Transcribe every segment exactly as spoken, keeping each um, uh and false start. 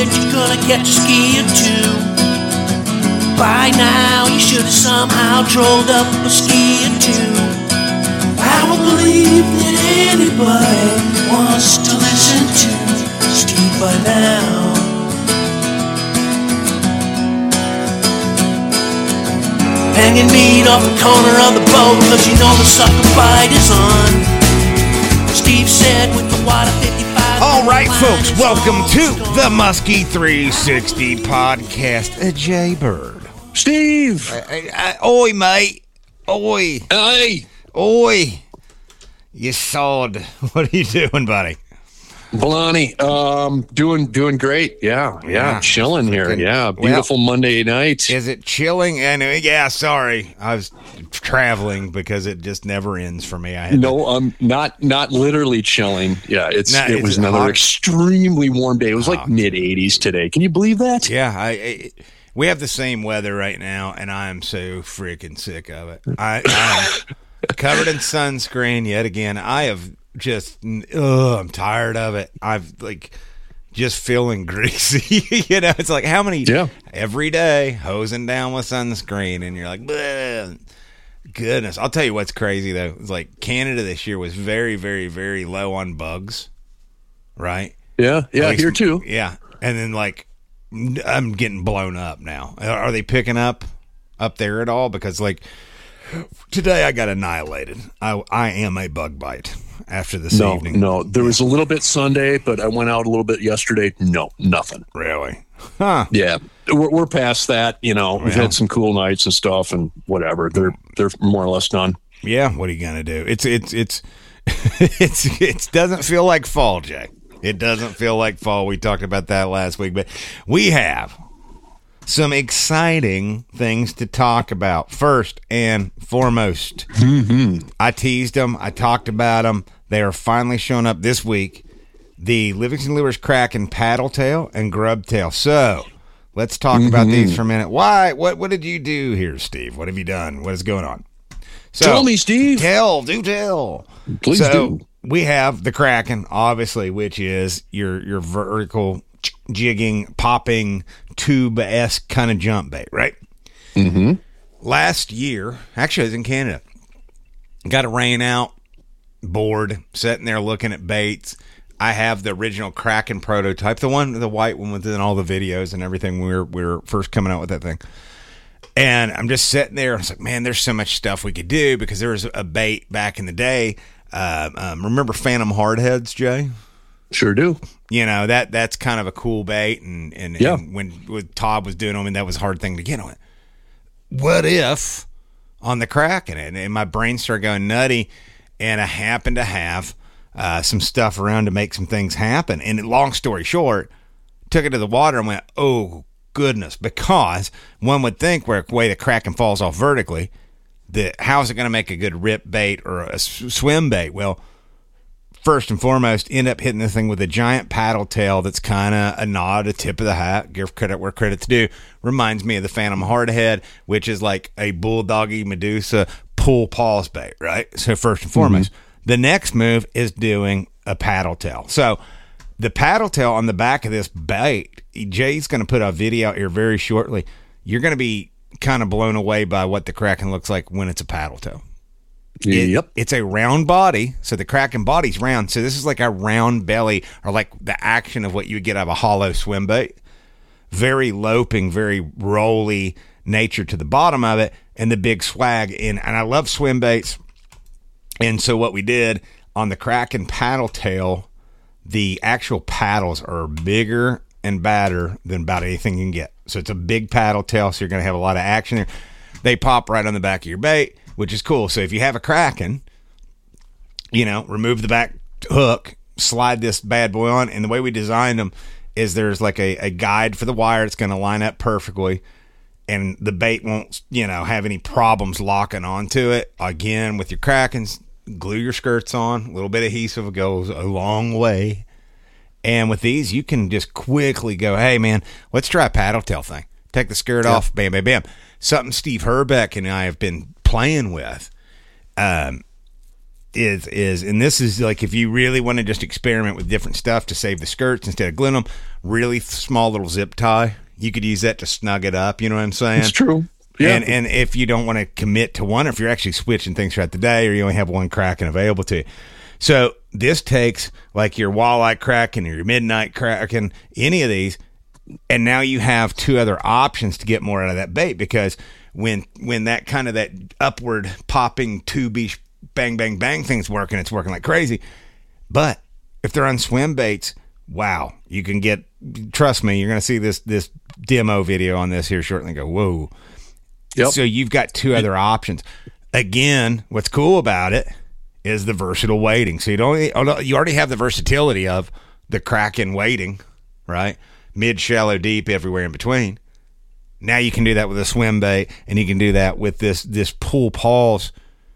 that you're gonna catch a ski or two. By now you should have somehow trolled up a ski or two. I don't believe that anybody wants to listen to Steve by now. Hanging meat off the corner of the boat, cause you know the sucker bite is on. Steve said with the water fifty-five. All right, folks, welcome to the Muskie three sixty podcast. A Jaybird. Steve! I, I, I, oi, mate. Oi. Hey! Oi. You sod. What are you doing, buddy? Blarney, um, doing doing great. Yeah, yeah, Yeah. chilling here. Freaking- Yeah, beautiful Monday night. Is it chilling? And uh, yeah, sorry. I was traveling because it just never ends for me. I had No, um, not not literally chilling. Yeah, it's Nah, it is was it another hot? extremely warm day. It was like Hot. mid eighties today. Can you believe that? To, yeah, I, I we have the same weather right now, and I am so freaking sick of it. I, I'm covered in sunscreen yet again. I have just, ugh, I'm tired of it. I've like just feeling greasy. You know, it's like how many Yeah. every day hosing down with sunscreen, and you're like, bleh. Goodness. I'll tell you what's crazy though. It's like Canada this year was very, very, very low on bugs, right? Yeah, yeah, At least- here too. Yeah, and then like I'm getting blown up now. Are they picking up up there at all? Because like today I got annihilated. I I am a bug bite after this No, evening. no, there was a little bit Sunday, but I went out a little bit yesterday. No, nothing. Really? Huh? Yeah, we're we're past that. You know, we've Yeah. had some cool nights and stuff, and whatever. They're they're more or less done. Yeah. What are you gonna do? It's it's it's it's it doesn't feel like fall, Jay. It doesn't feel like fall. We talked about that last week, but we have some exciting things to talk about. First and foremost, Mm-hmm. I teased them. I talked about them. They are finally showing up this week. The Livingston Lures Kraken Paddle Tail and Grub Tail. So let's talk Mm-hmm. about these for a minute. Why? What? What did you do here, Steve? What have you done? What is going on? So, Tell me, Steve. Tell, do tell. Please so, do. We have the Kraken, obviously, which is your your vertical jigging, popping, tube-esque kind of jump bait, right? Mm-hmm. Last year, actually, I was in Canada. Got a rain out, bored, sitting there looking at baits. I have the original Kraken prototype, the one, the white one within all the videos and everything. We were we were first coming out with that thing. And I'm just sitting there. I was like, man, there's so much stuff we could do because there was a bait back in the day. Uh, um, remember Phantom Hardheads, Jay? Sure do. You know, that that's kind of a cool bait. And, and, Yeah. and when, when Todd was doing them, and that was a hard thing to get on it. What if on the Kraken? And, and my brain started going nutty, and I happened to have uh, some stuff around to make some things happen. And long story short, took it to the water and went, oh, goodness, because one would think where the way the Kraken falls off vertically, that how is it going to make a good rip bait or a s- swim bait? Well, first and foremost, end up hitting the thing with a giant paddle tail that's kind of a nod, a tip of the hat. Give credit where credit's due. Reminds me of the Phantom Hardhead, which is like a bulldoggy Medusa pull pause bait, right? So first and foremost, mm-hmm. the next move is doing a paddle tail. So the paddle tail on the back of this bait, Jay's going to put a video out here very shortly. You're going to be kind of blown away by what the Kraken looks like when it's a paddle tail. It, Yep. It's a round body, so the Kraken body's round. So this is like a round belly, or like the action of what you would get out of a hollow swim bait. Very loping, very rolly nature to the bottom of it, and the big swag. And, and I love swim baits. And so what we did on the Kraken paddle tail, the actual paddles are bigger and badder than about anything you can get. So it's a big paddle tail, so you're going to have a lot of action there. They pop right on the back of your bait, which is cool. So if you have a Kraken, you know, remove the back hook, slide this bad boy on, and the way we designed them is there's like a, a guide for the wire. It's going to line up perfectly, and the bait won't, you know, have any problems locking onto it. Again, with your Krakens, glue your skirts on. A little bit of adhesive goes a long way. And with these, you can just quickly go, hey, man, let's try a paddle tail thing. Take the skirt Yeah. off, bam, bam, bam. Something Steve Herbeck and I have been playing with. Um, is is and this is like if you really want to just experiment with different stuff to save the skirts instead of gluing them, really small little zip tie, you could use that to snug it up. You know what I'm saying? It's true. Yeah. And and if you don't want to commit to one, if you're actually switching things throughout the day, or you only have one Kraken available to you, so this takes like your walleye Kraken or your midnight Kraken, any of these, and now you have two other options to get more out of that bait, because when when that kind of that upward popping tubey bang bang bang thing's working, it's working like crazy. But if they're on swim baits, wow, you can get. Trust me, you're going to see this this demo video on this here shortly and go, whoa. Yep. So you've got two other options. Again, what's cool about it is the versatile weighting. So you don't you already have the versatility of the Kraken weighting, right? Mid, shallow, deep, everywhere in between. Now you can do that with a swim bait, and you can do that with this this Pool Paws.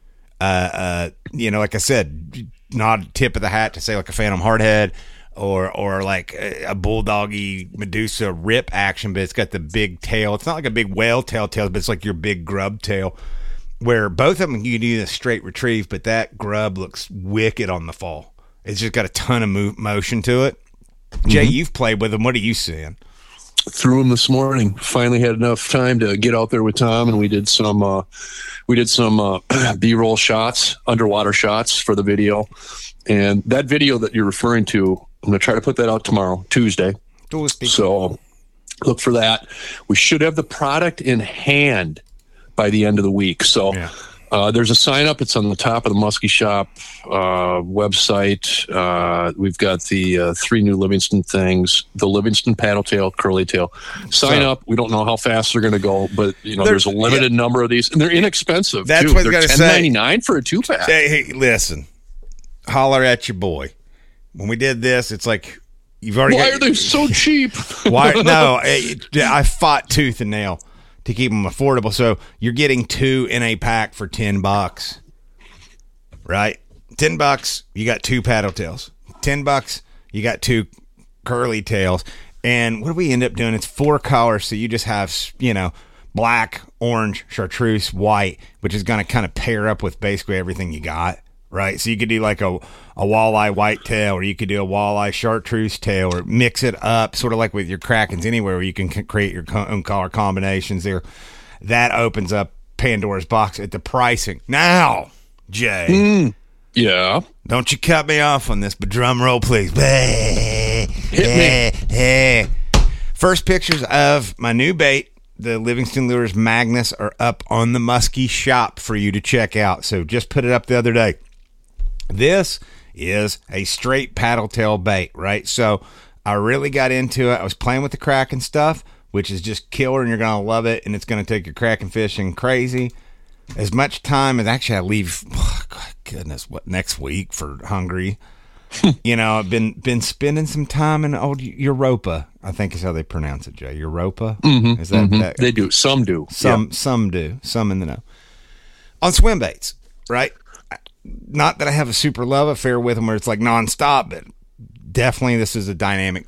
Uh, uh, you know, like I said, not tip of the hat to say like a Phantom Hardhead or or like a, a Bulldoggy Medusa Rip action, but it's got the big tail. It's not like a big whale tail tail, but it's like your big grub tail. Where both of them you can do a straight retrieve, but that grub looks wicked on the fall. It's just got a ton of move, motion to it. Jay, mm-hmm. You've played with them. What are you seeing? Threw them this morning. Finally had enough time to get out there with Tom, and we did some uh, we did some uh, B-roll shots, underwater shots for the video. And that video that you're referring to, I'm going to try to put that out tomorrow, Tuesday. Tuesday. So look for that. We should have the product in hand by the end of the week. So yeah. uh, there's a sign up. It's on the top of the Muskie Shop uh, website. Uh, we've got the uh, three new Livingston things, the Livingston paddle tail, curly tail. Sign so, up. We don't know how fast they're going to go, but you know, there's, there's a limited yeah. number of these, and they're inexpensive. That's too. what I was they're going to say. ten ninety-nine for a two pack. Hey, hey, listen, holler at your boy. When we did this, it's like you've already. Why got, are they so cheap? Why? No, I, I fought tooth and nail to keep them affordable. So you're getting two in a pack for ten bucks, right? ten bucks, you got two paddle tails. ten bucks, you got two curly tails. And what do we end up doing? It's four colors. So you just have, you know, black, orange, chartreuse, white, which is going to kind of pair up with basically everything you got, right? So you could do like a, a walleye white tail, or you could do a walleye chartreuse tail, or mix it up sort of like with your Krakens anywhere, where you can create your own color combinations there. That opens up Pandora's box at the pricing. Now, Jay. Mm, yeah. Don't you cut me off on this, but drum roll, please. Hit me. First pictures of my new bait, the Livingston Lures Magnus, are up on the Muskie Shop for you to check out. So just put it up the other day. This is a straight paddle tail bait, right? So I really got into it. I was playing with the Kraken stuff, which is just killer, and you're going to love it, and it's going to take your Kraken fishing crazy. As much time as actually I leave, oh, goodness, what, next week for Hungary. You know, I've been been spending some time in old Europa, I think is how they pronounce it, Jay. Europa? Mm-hmm, is that, mm-hmm. that? They do. Some do. Some, yeah. some do. Some in the know. On swim baits, right? Not that I have a super love affair with them where it's like nonstop, but definitely this is a dynamic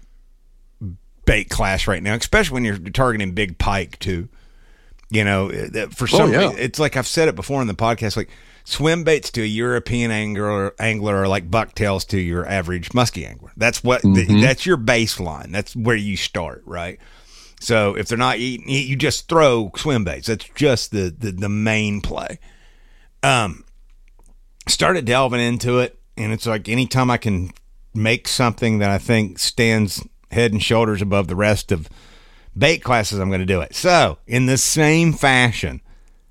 bait class right now, especially when you're targeting big pike too. You know, for some oh, yeah. reason, it's like I've said it before in the podcast, like swim baits to a European angler, angler are like bucktails to your average muskie angler. That's what mm-hmm. the, that's your baseline. That's where you start, right? So if they're not eating, you just throw swim baits. That's just the the, the main play. Um. Started delving into it, and it's like anytime I can make something that I think stands head and shoulders above the rest of bait classes, I'm going to do it. So in the same fashion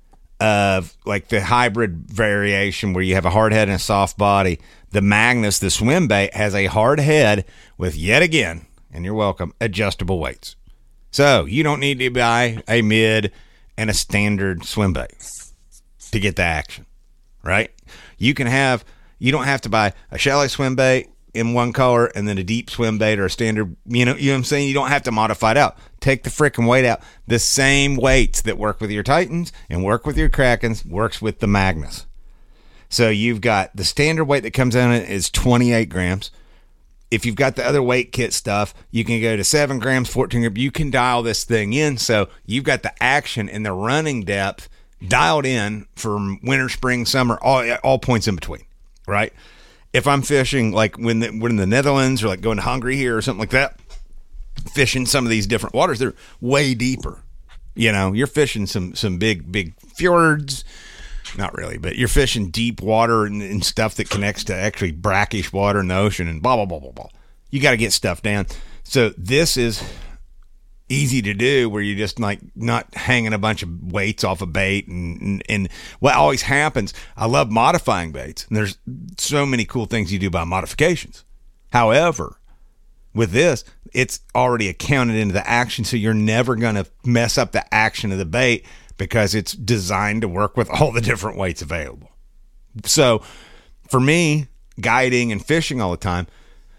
of like the hybrid variation where you have a hard head and a soft body, the Magnus, the swim bait, has a hard head with, yet again, and you're welcome, adjustable weights. So you don't need to buy a mid and a standard swim bait to get the action, right? You can have, you don't have to buy a shallow swim bait in one color and then a deep swim bait or a standard, you know, you know what I'm saying? You don't have to modify it out. Take the frickin' weight out. The same weights that work with your Titans and work with your Krakens works with the Magnus. So you've got the standard weight that comes in is twenty-eight grams. If you've got the other weight kit stuff, you can go to seven grams, fourteen grams. You can dial this thing in. So you've got the action and the running depth dialed in from winter, spring, summer, all all points in between. right? If I'm fishing like when the, we're in the Netherlands or like going to Hungary here or something like that, fishing some of these different waters, they're way deeper. You know, you're fishing some some big, big fjords. Not really, but you're fishing deep water and, and stuff that connects to actually brackish water in the ocean and blah, blah, blah, blah, blah. You got to get stuff down. So this is easy to do where you're just like not hanging a bunch of weights off a bait. And, and, and what always happens, I love modifying baits. And there's so many cool things you do by modifications. However, with this, it's already accounted into the action. So you're never going to mess up the action of the bait because it's designed to work with all the different weights available. So for me, guiding and fishing all the time,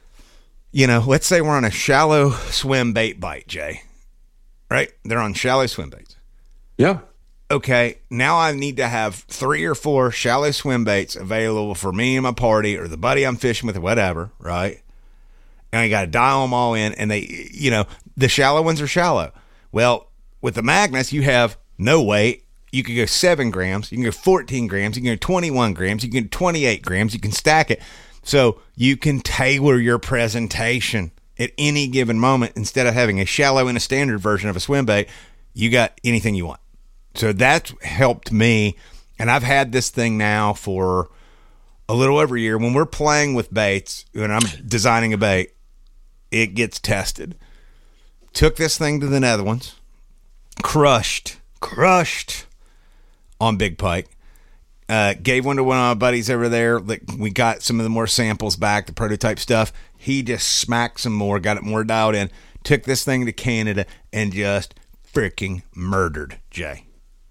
you know, let's say we're on a shallow swim bait bite, Jay. Right? They're on shallow swim baits. Yeah. Okay, now I need to have three or four shallow swim baits available for me and my party or the buddy I'm fishing with or whatever, right? And I got to dial them all in, and they, you know, the shallow ones are shallow. Well, with the Magnus, you have no weight. You can go seven grams. You can go fourteen grams. You can go twenty-one grams. You can go twenty-eight grams. You can stack it. So you can tailor your presentation at any given moment. Instead of having a shallow and a standard version of a swim bait, you got anything you want. So that's helped me. And I've had this thing now for a little over a year. When we're playing with baits, when I'm designing a bait, it gets tested. Took this thing to the Netherlands, crushed, crushed on big pike. Uh, gave one to one of my buddies over there. Like, we got some of the more samples back, the prototype stuff. He just smacked some more, got it more dialed in, took this thing to Canada, and just freaking murdered, Jay.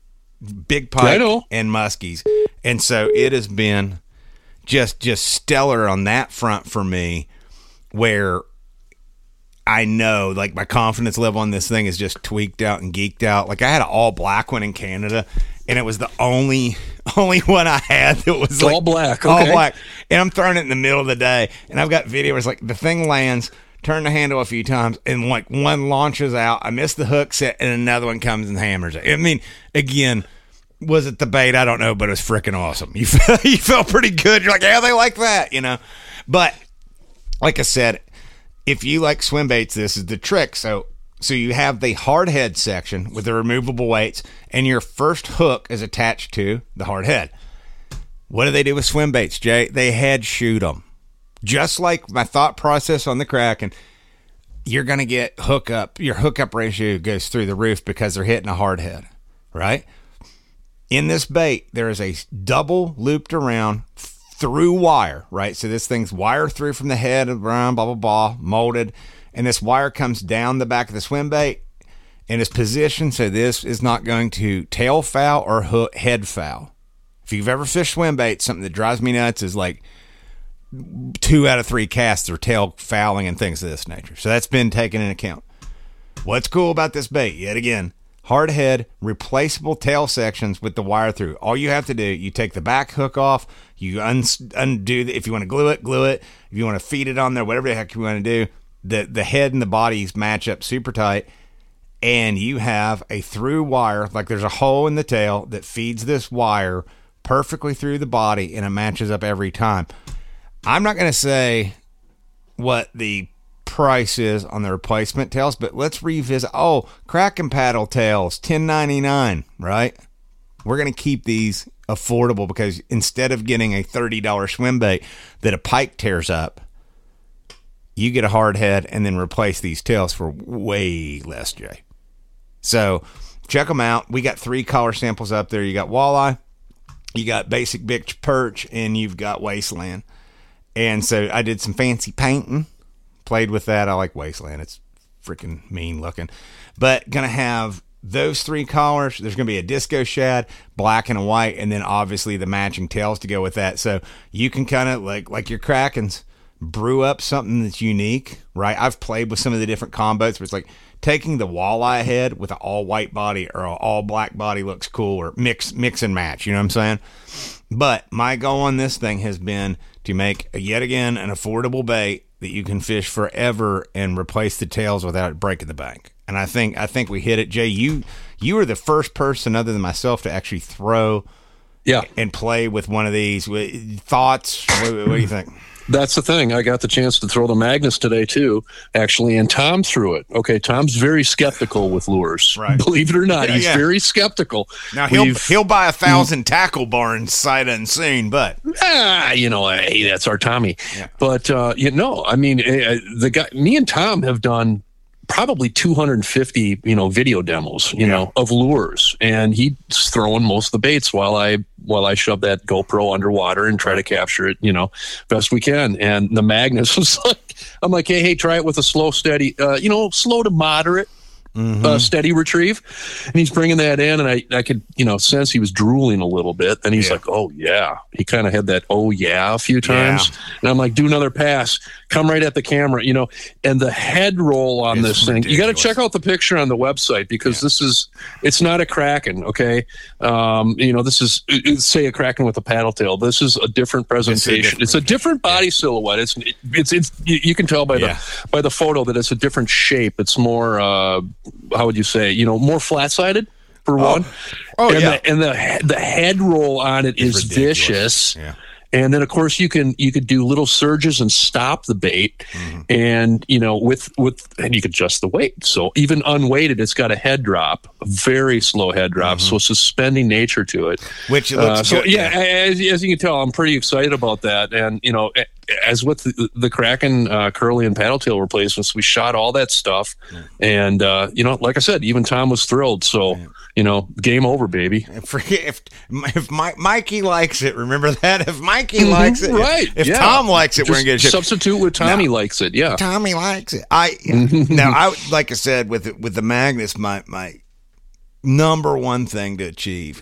Big pike and muskies. And so it has been just just stellar on that front for me, where I know, like, my confidence level on this thing is just tweaked out and geeked out. Like, I had an all black one in Canada, and it was the only only one I had that was like all black. Okay. All black. And I'm throwing it in the middle of the day, and I've got video where it's like the thing lands, turn the handle a few times, and like one launches out. I miss the hook set, and another one comes and hammers it. I mean, again, was it the bait? I don't know, but it was freaking awesome. You felt, you felt pretty good. You're like, yeah, they like that, you know. But like I said, if you like swim baits, this is the trick. So so you have the hard head section with the removable weights, and your first hook is attached to the hard head. What do they do with swim baits, Jay? They head shoot them. Just like my thought process on the Kraken, you're going to get hook up. Your hookup ratio goes through the roof because they're hitting a hard head, right? In this bait, there is a double looped around through wire, right? So this thing's wire through from the head, around, blah, blah, blah, molded. And this wire comes down the back of the swim bait and is positioned so this is not going to tail foul or hook head foul. If you've ever fished swim bait, something that drives me nuts is like two out of three casts are tail fouling and things of this nature. So that's been taken into account. What's cool about this bait, yet again, hard head, replaceable tail sections with the wire through. All you have to do, you take the back hook off, you un- undo the, if you want to glue it, glue it. If you want to feed it on there, whatever the heck you want to do, the, the head and the bodies match up super tight, and you have a through wire, like there's a hole in the tail that feeds this wire perfectly through the body, and it matches up every time. I'm not going to say what the price is on the replacement tails, but let's revisit. Oh, Kraken paddle tails, ten ninety-nine, right? We're going to keep these affordable because instead of getting a thirty dollars swim bait that a pike tears up, you get a hard head and then replace these tails for way less, Jay. So check them out. We got three color samples up there. You got walleye, you got basic bitch perch, and you've got wasteland. And so I did some fancy painting, played with that. I like wasteland. It's freaking mean looking. But going to have those three colors. There's going to be a disco shad, black and a white, and then obviously the matching tails to go with that. So you can kind of, like like your Krakens, brew up something that's unique, right? I've played with some of the different combos where it's like taking the walleye head with an all white body or an all black body looks cool, or mix mix and match, you know what I'm saying? But my goal on this thing has been to make, yet again, an affordable bait that you can fish forever and replace the tails without breaking the bank. And I think I think we hit it. Jay, you you were the first person other than myself to actually throw Yeah. and play with one of these. Wh- Thoughts? What, what do you think? That's the thing. I got the chance to throw the Magnus today too, actually, and Tom threw it. Okay, Tom's very skeptical with lures. Right. Believe it or not, Yeah, he's yeah. very skeptical. Now he'll We've- he'll buy a thousand tackle barns sight unseen, but ah, you know, hey, that's our Tommy. Yeah. But uh, you know, I mean, uh, the guy, me and Tom have done probably two hundred fifty, you know, video demos, you Yeah. know, of lures, and he's throwing most of the baits while I while I shove that GoPro underwater and try to capture it, you know, best we can. And the Magnus was like, I'm like, hey, hey, try it with a slow, steady, uh, you know, slow to moderate. Mm-hmm. Uh, steady retrieve, and he's bringing that in, and I, I could, you know, sense he was drooling a little bit. Then he's Yeah. like, "Oh yeah," he kind of had that "oh yeah" a few times, and I'm like, "Do another pass, come right at the camera," you know. And the head roll on It's this thing, you got to ridiculous. check out the picture on the website because Yeah. this is, it's not a Kraken, okay? Um, you know, this is it- it's, say a Kraken with a paddle tail. This is a different presentation. different- It's a different body silhouette. It's it's it's you, you can tell by Yeah. the by the photo that it's a different shape. It's more uh, how would you say, you know, more flat sided for one. Oh, and yeah. the, and the the head roll on it is ridiculous. vicious. Yeah. And then of course you can you could do little surges and stop the bait, Mm-hmm. and you know with with and you could adjust the weight. So even unweighted, it's got a head drop, a very slow head drop, so suspending nature to it. Which it Uh, looks so good. yeah, as, as you can tell, I'm pretty excited about that. And you know, as with the, the Kraken uh, curly and paddle tail replacements, we shot all that stuff, and uh, you know, like I said, even Tom was thrilled. So you know, game over, baby. If if, if Mike, Mikey likes it, remember that. If Mikey likes it, Mm-hmm. Right? If yeah. Tom likes it, we're Just gonna get shit. substitute with Tommy No. likes it. Yeah. Tommy likes it. I now I like I said with it, with the Magnus, my my number one thing to achieve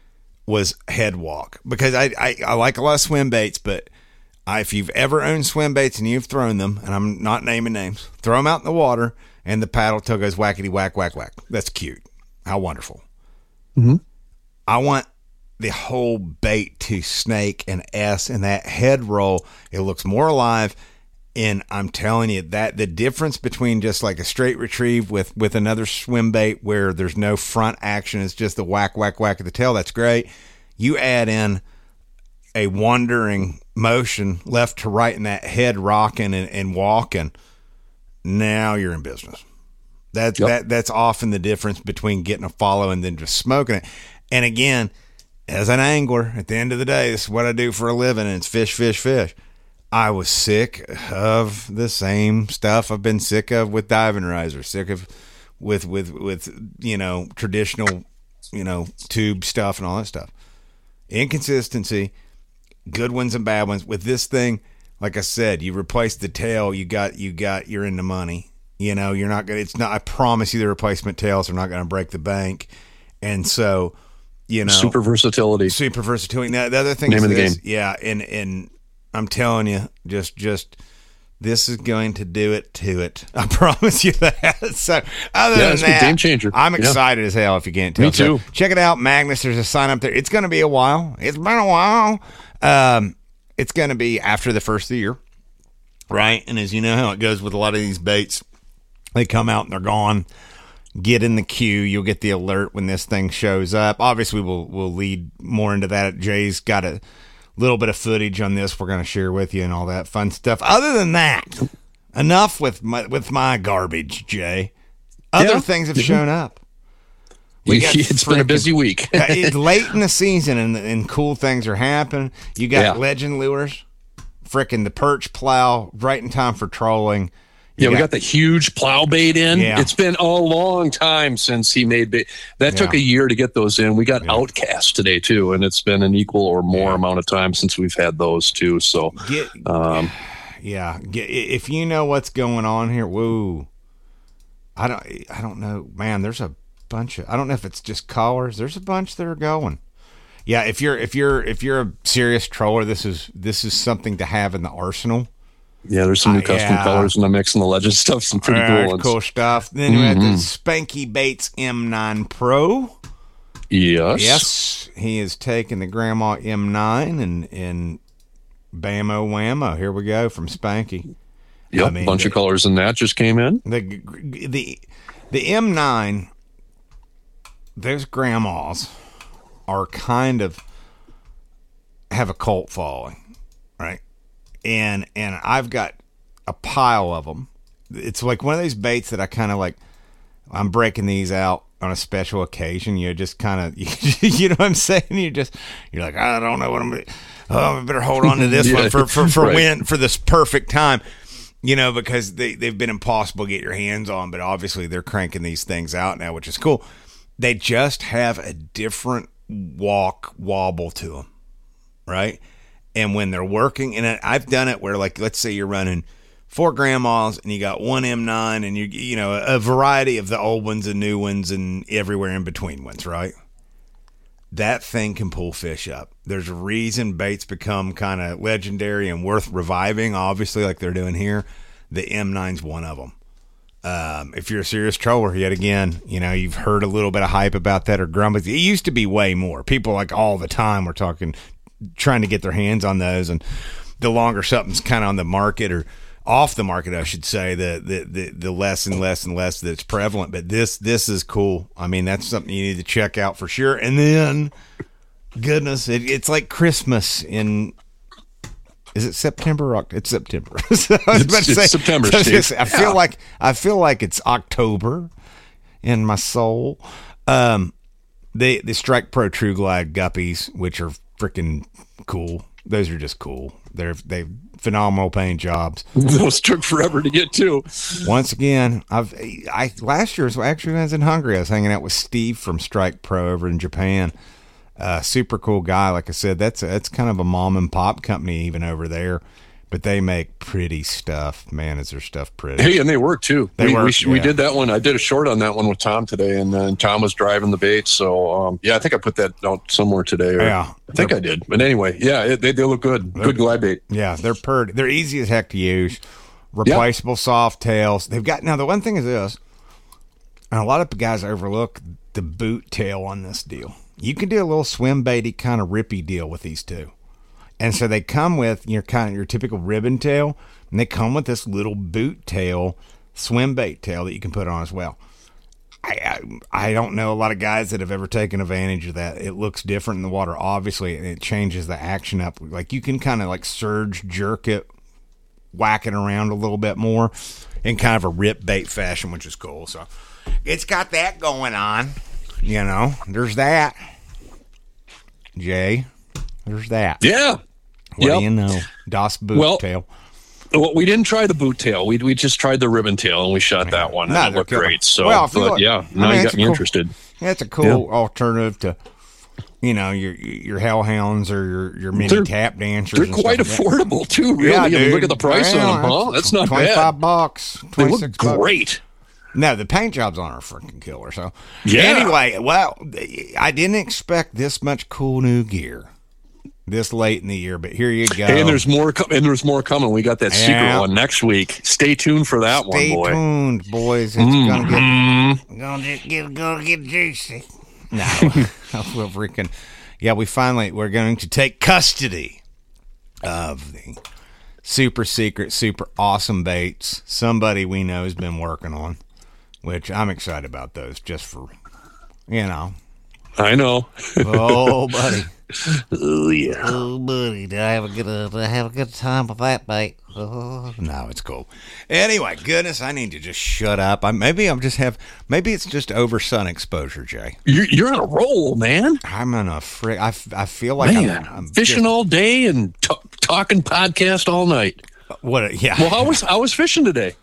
was head walk because I I, I like a lot of swim baits, but I, if you've ever owned swim baits and you've thrown them, and I'm not naming names, throw them out in the water and the paddle tail goes whackety whack whack whack. That's cute. How wonderful. Mm-hmm. I want the whole bait to snake and S and that head roll. It looks more alive. And I'm telling you that the difference between just like a straight retrieve with, with another swim bait where there's no front action, it's just the whack, whack, whack of the tail. That's great. You add in a wandering motion left to right and that head rocking and, and walking. Now you're in business. That, Yep. that that's often the difference between getting a follow and then just smoking it. And again, as an angler, at the end of the day, this is what I do for a living, and it's fish, fish, fish. I was sick of the same stuff I've been sick of with diving risers, sick of with with with you know traditional, you know tube stuff and all that stuff. Inconsistency, good ones and bad ones. With this thing, like I said, you replace the tail, you got you got you're in the money. You know, you're not gonna. It's not. I promise you, the replacement tails are not going to break the bank, and so. You know, Super versatility. super versatility. Now, the other thing Name is of the this, game. yeah, and and I'm telling you, just just this is going to do it to it. I promise you that. So, other Yeah, than it's a that, game changer. I'm Yeah. excited as hell. If you can't tell, Me So too. check it out, Magnus. There's a sign up there. It's going to be a while. It's been a while. Um, it's going to be after the first of the year, right? And as you know how it goes with a lot of these baits, they come out and they're gone. Get in the queue. You'll get the alert when this thing shows up. Obviously, we'll we'll lead more into that. Jay's got a little bit of footage on this we're going to share with you and all that fun stuff. Other than that, enough with my with my garbage, Jay. Other Yeah. things have shown up. We got It's been a frickin- busy week. It's late in the season and and cool things are happening. You got Yeah. Legend Lures, frickin' the perch plow, right in time for trolling. You Yeah, we got the huge plow bait in. Yeah. It's been a long time since he made bait. That took Yeah. a year to get those in. We got Outcast today too, and it's been an equal or more Yeah. amount of time since we've had those too. So, Get, um, yeah, get, if you know what's going on here, woo. I don't, I don't know, man. There's a bunch of. I don't know if it's just callers. There's a bunch that are going. Yeah, if you're, if you're, if you're a serious troller, this is this is something to have in the arsenal. yeah, there's some new Uh, custom yeah. colors in the mix and the legend stuff. Some pretty Alright, cool ones. cool stuff. Then we have Mm-hmm. the Spanky Baits M nine Pro. Yes. Yes, he is taking the Grandma M nine and and bammo whammo. Here we go from Spanky. Yep. I mean, bunch the- of colors in that just came in. The the the M nine. Those grandmas are kind of have a cult following, right? And and I've got a pile of them. It's like one of those baits that I kind of like. I'm breaking these out on a special occasion. You just kind of, you know what I'm saying? You just, you're like, I don't know what I'm going to. Oh, I better hold on to this yeah, one for for for right. when for this perfect time. You know, because they they've been impossible to get your hands on, but obviously they're cranking these things out now, which is cool. They just have a different walk wobble to them, right? And when they're working, and I've done it where, like, let's say you're running four grandmas and you got one M nine and you you know a variety of the old ones and new ones and everywhere in between ones, right? That thing can pull fish up. There's a reason baits become kind of legendary and worth reviving, obviously, like they're doing here. The M nine's one of them. Um, if you're a serious troller, yet again, you know, you've heard a little bit of hype about that or grumblings. It used to be way more. People, like, all the time were talking, trying to get their hands on those, and the longer something's kind of on the market or off the market, I should say, the, the the the less and less and less that it's prevalent. But this this is cool. I mean, that's something you need to check out for sure. And then, goodness, it, it's like Christmas in, is it September? Or, it's September. so I was it's, about to it's say, September. So Steve. just, I feel yeah. like I feel like it's October in my soul. Um, the the Strike Pro True Glide guppies, which are freaking cool. Those are just cool. They're they phenomenal paint jobs. Those took forever to get to. Once again, I've I last year was actually when I was in Hungary. I was hanging out with Steve from Strike Pro over in Japan. Uh, super cool guy. Like I said, that's a, that's kind of a mom and pop company even over there, but they make pretty stuff. Man, is their stuff pretty? Hey, and they work too. They we, work, we, yeah. we did that one. I did a short on that one with Tom today, and then Tom was driving the bait. So um, yeah, I think I put that out somewhere today. Or, Yeah, I think I did. But anyway, yeah, it, they they look good. Good glide bait. Yeah, they're pretty. They're easy as heck to use. Replaceable yep. soft tails. They've got now. The one thing is this, and a lot of guys overlook the boot tail on this deal. You can do a little swim baity kind of rippy deal with these two. And so they come with your kind of your typical ribbon tail, and they come with this little boot tail, swim bait tail that you can put on as well. I, I I don't know a lot of guys that have ever taken advantage of that. It looks different in the water, obviously, and it changes the action up. Like you can kind of like surge, jerk it, whack it around a little bit more in kind of a rip bait fashion, which is cool. So it's got that going on. You know, there's that. Jay, there's that. Yeah. What yep. do you know? Das boot well, tail. Well, we didn't try the boot tail. We we just tried the ribbon tail, and we shot Yeah. that one. No, and it looked killer. great. So, well, I feel but, like, yeah, I now mean, you got me cool, interested. Yeah, it's a cool Yeah. alternative to, you know, your your hellhounds or your, your mini They're- tap dancers. They're and quite stuff like that. affordable too. Really, Yeah, I mean, dude. look at the price Yeah, on them. Huh? That's not twenty-five bad. bucks. They twenty-six look bucks. great. No, the paint jobs on are freaking killer. So Yeah. Anyway, well, I didn't expect this much cool new gear this late in the year, but here you go. Hey, and there's more. Co- and there's more coming. We got that secret Yeah. one next week. Stay tuned for that Stay one, boy. tuned, boys. It's gonna get Mm-hmm. gonna get, get gonna get juicy. No, we're freaking. Yeah, we finally we're going to take custody of the super secret, super awesome baits. Somebody we know has been working on, which I'm excited about those. Just for you know, I know. oh buddy. Oh yeah. Oh, buddy, did I have a good, uh, did I have a good time with that bait? Oh, no, it's cool. Anyway, goodness, I need to just shut up. I maybe I'm just have maybe it's just over sun exposure, Jay. You're, you're on a roll, man. I'm in a frick. I, f- I feel like Man, I'm, I'm fishing just, all day and t- talking podcast all night. what? a- Yeah. Well, how was I was fishing today?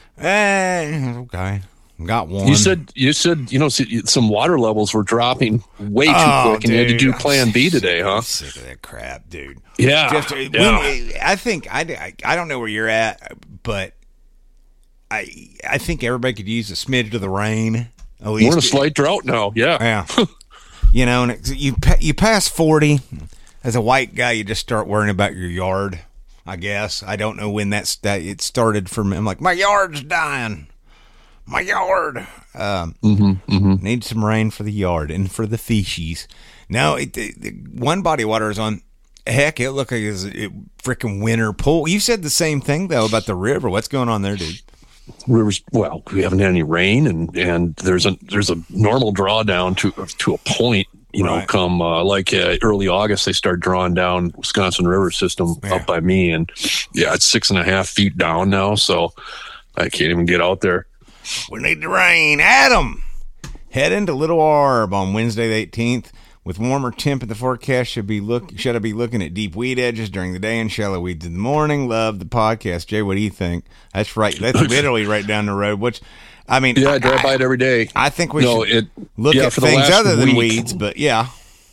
Eh, okay. Got one. You said you said you know some water levels were dropping way too Oh, quick, and you had to dude, do Plan B today, I'm huh? sick of that crap, dude. Yeah, Just, yeah. we- I think I, I I don't know where you're at, but I I think everybody could use a smidge of the rain. At least We're in a slight drought now. Yeah, Yeah. You know, and it, you pa- you pass forty as a white guy, you just start worrying about your yard. I guess I don't know when that's that it started for me. I'm like, my yard's dying. My yard. Um, mm-hmm, mm-hmm. Need some rain for the yard and for the fishies. No, it, it, it- one body of water is on. Heck, it looked like it's a freaking winter pool. You said the same thing though about the river. What's going on there, dude? Rivers. Well, we haven't had any rain, and and there's a there's a normal drawdown to to a point You know, Right. come uh, like uh, early August, they start drawing down Wisconsin River system Yeah. up by me, and yeah, it's six and a half feet down now, so I can't even get out there. We need the rain. Adam, head into Little Arb on Wednesday the eighteenth. With warmer temp in the forecast, should be look should I be looking at deep weed edges during the day and shallow weeds in the morning. Love the podcast, Jay. What do you think? That's right. That's literally right down the road. Which, I mean, Yeah, I I, drive by it every day. I think we No, should it- look yeah, at for the things last other than week. weeds. But yeah,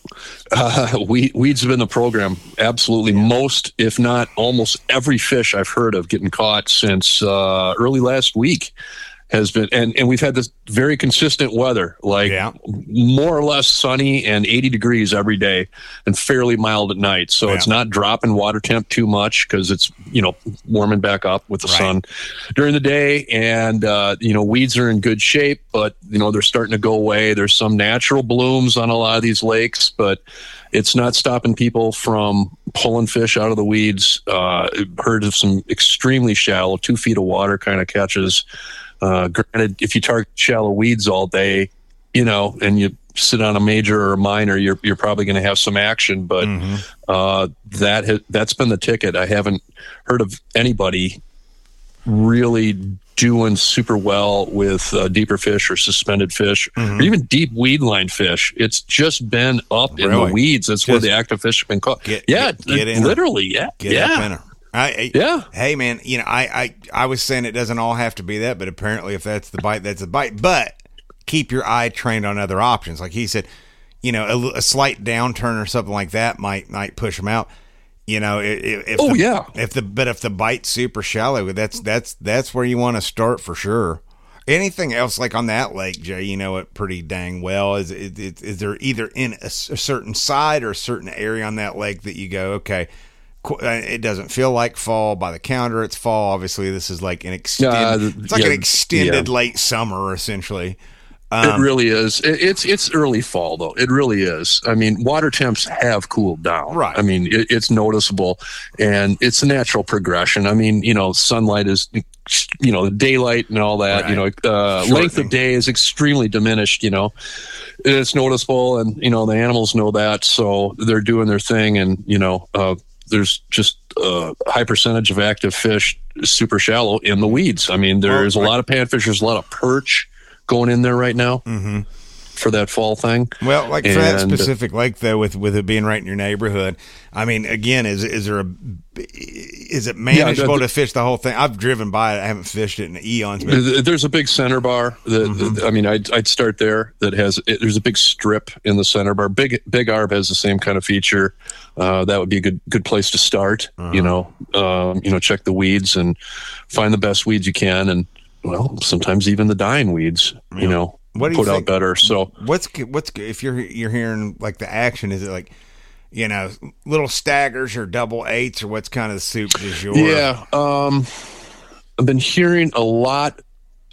Uh, we, weeds have been the program. Absolutely. Most, if not almost every fish I've heard of getting caught since uh, early last week has been, and, and we've had this very consistent weather, like Yeah. more or less sunny and eighty degrees every day and fairly mild at night. So Yeah. it's not dropping water temp too much because it's, you know, warming back up with the Right. sun during the day. And, uh, you know, weeds are in good shape, but, you know, they're starting to go away. There's some natural blooms on a lot of these lakes, but it's not stopping people from pulling fish out of the weeds. Uh, heard of some extremely shallow, two feet of water kind of catches. Uh, granted, if you target shallow weeds all day, you know, and you sit on a major or a minor, you're you're probably going to have some action. But Mm-hmm. uh, that ha- that's been the ticket. I haven't heard of anybody really doing super well with uh, deeper fish or suspended fish or even deep weed line fish. It's just been up in Mm-hmm. Really? the weeds. That's where Just the active fish have been caught. get- yeah, get- get in 'em. literally. Yeah, get yeah. up in her. I, I, Yeah. Hey man, you know, I, I, I was saying it doesn't all have to be that, but apparently if that's the bite, that's the bite. But keep your eye trained on other options. Like he said, you know, a, a slight downturn or something like that might might push them out. You know, if, if Oh, the, yeah. If the but if the bite's super shallow, that's that's that's where you want to start for sure. Anything else like on that lake, Jay? You know it pretty dang well. Is is, is, is there either in a, s- a certain side or a certain area on that lake that you go, okay, qu- uh, it doesn't feel like fall by the counter. It's fall. Obviously, this is like an extended. Uh, th- it's like yeah, an extended yeah. late summer, essentially. It really is. It, it's it's early fall though. It really is. I mean, water temps have cooled down. Right. I mean, it, it's noticeable, and it's a natural progression. I mean, you know, sunlight is, you know, daylight and all that. Right. You know, uh, Shortening. length of day is extremely diminished. You know, it's noticeable, and you know the animals know that, so they're doing their thing, and you know, uh, there's just a high percentage of active fish super shallow in the weeds. I mean, there's Well, a lot of panfish. There's a lot of perch going in there right now Mm-hmm. for that fall thing. Well, like for that And- specific lake, though, with with it being right in your neighborhood, I mean, again, is is there a is it manageable the- to fish the whole thing? I've driven by it. I haven't fished it in eons, but Th- There's a big center bar. That, Mm-hmm. that- I mean, I'd, I'd start there. That has it, there's a big strip in the center bar. Big Big Arb has the same kind of feature. Uh, that would be a good good place to start. Uh-huh. You know, um, you know, check the weeds and find the best weeds you can, and well, sometimes even the dying weeds. You know, What do you put out think- better. So what's what's if you're you're hearing like the action? Is it like, you know, little staggers or double eights, or what's kind of the soup du jour? yeah, um, I've been hearing a lot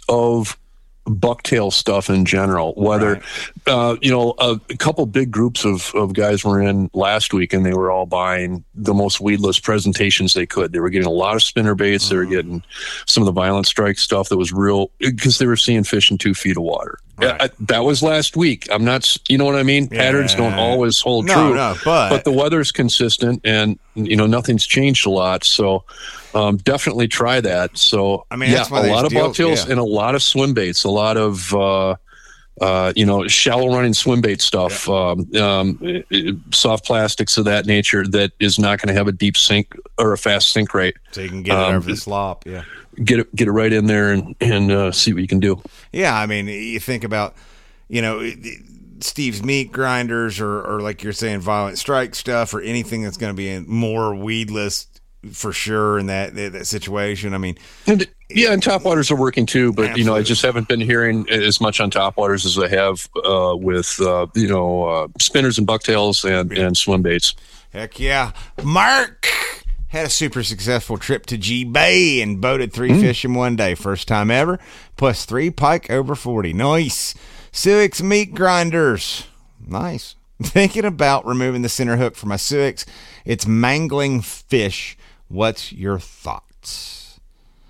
of bucktail stuff in general, whether Right. uh, you know a, a couple big groups of, of guys were in last week, and they were all buying the most weedless presentations they could. They were getting a lot of spinner baits. They were getting some of the violent strike stuff that was real, because they were seeing fish in two feet of water. Right. I, that was last week. I'm not, s- you know what I mean? Patterns don't Yeah. always hold No, true. no, but- but the weather's consistent, and you know nothing's changed a lot. So um, definitely try that. So I mean, yeah, that's why a these lot of deals- bucktails yeah. and a lot of swim baits, a lot of uh, uh, you know shallow running swim bait stuff, um, um, i- i- soft plastics of that nature that is not going to have a deep sink or a fast sink rate. So you can get it Um, over the slop. Yeah. Get it get it right in there and and uh, see what you can do. Yeah, I mean, you think about, you know, it- it- Steve's meat grinders, or, or like you're saying, violent strike stuff, or anything that's going to be in more weedless for sure in that, that that situation. I mean, And yeah, and topwaters are working too, but you know, I Absolutely. just haven't been hearing as much on topwaters as I have uh, with uh, you know uh, spinners and bucktails and, and swim baits. heck yeah. Mark had a super successful trip to G Bay and boated three Hmm. fish in one day. First time ever, plus three pike over forty. Nice. Suix meat grinders. Nice. Thinking about removing the center hook for my Suix. It's mangling fish. What's your thoughts?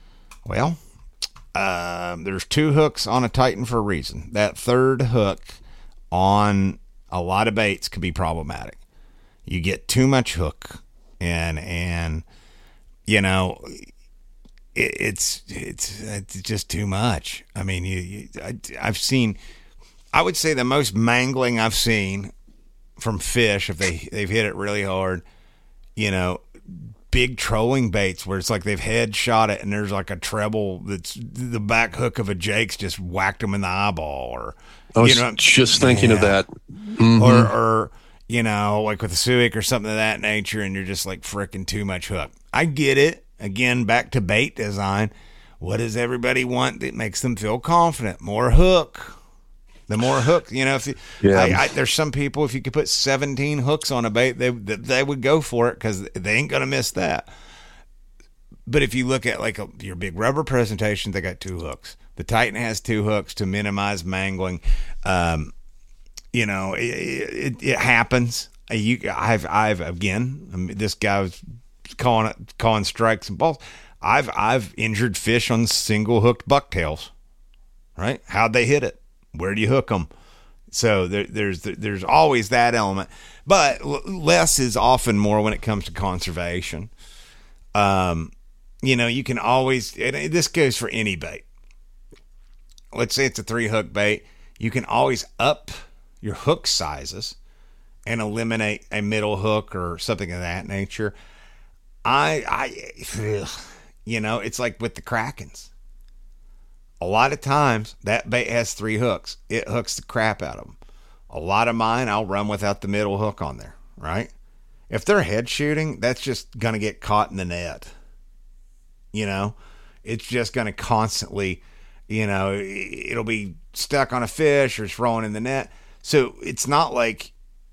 Well, um, there's two hooks on a Titan for a reason. That third hook on A lot of baits can be problematic. You get too much hook, and and you know it, it's it's it's just too much. I mean, you, you I, I've seen. I would say the most mangling I've seen from fish, if they they've hit it really hard, you know, big trolling baits where it's like they've head shot it and there's like a treble that's the back hook of a Jake's just whacked them in the eyeball, or I was you know, just thinking yeah. of that, mm-hmm. or or you know, like with a Suick or something of that nature, and you're just like fricking too much hook. I get it. Again, back to bait design. What does everybody want that makes them feel confident? More hook. The more hook, you know, if you, yeah. I, I, there's some people, if you could put seventeen hooks on a bait, they they would go for it because they ain't gonna miss that. But if you look at like a, your big rubber presentation, they got two hooks. The Titan has two hooks to minimize mangling. Um, you know, it, it, it happens. You, I've, I've again, I mean, this guy was calling it, calling strikes and balls. I've, I've injured fish on single hooked bucktails. Right? How'd they hit it? Where do you hook them? So there, there's there's always that element, but less is often more when it comes to conservation. Um, you know, you can always, and this goes for any bait. Let's say it's a three hook bait. You can always up your hook sizes and eliminate a middle hook or something of that nature. I, I, you know, it's like with the Krakens. A lot of times, that bait has three hooks. It hooks the crap out of them. A lot of mine, I'll run without the middle hook on there, right? If they're head shooting, that's just going to get caught in the net. You know? It's just going to constantly, you know, it'll be stuck on a fish or it's rolling in the net. So it's not like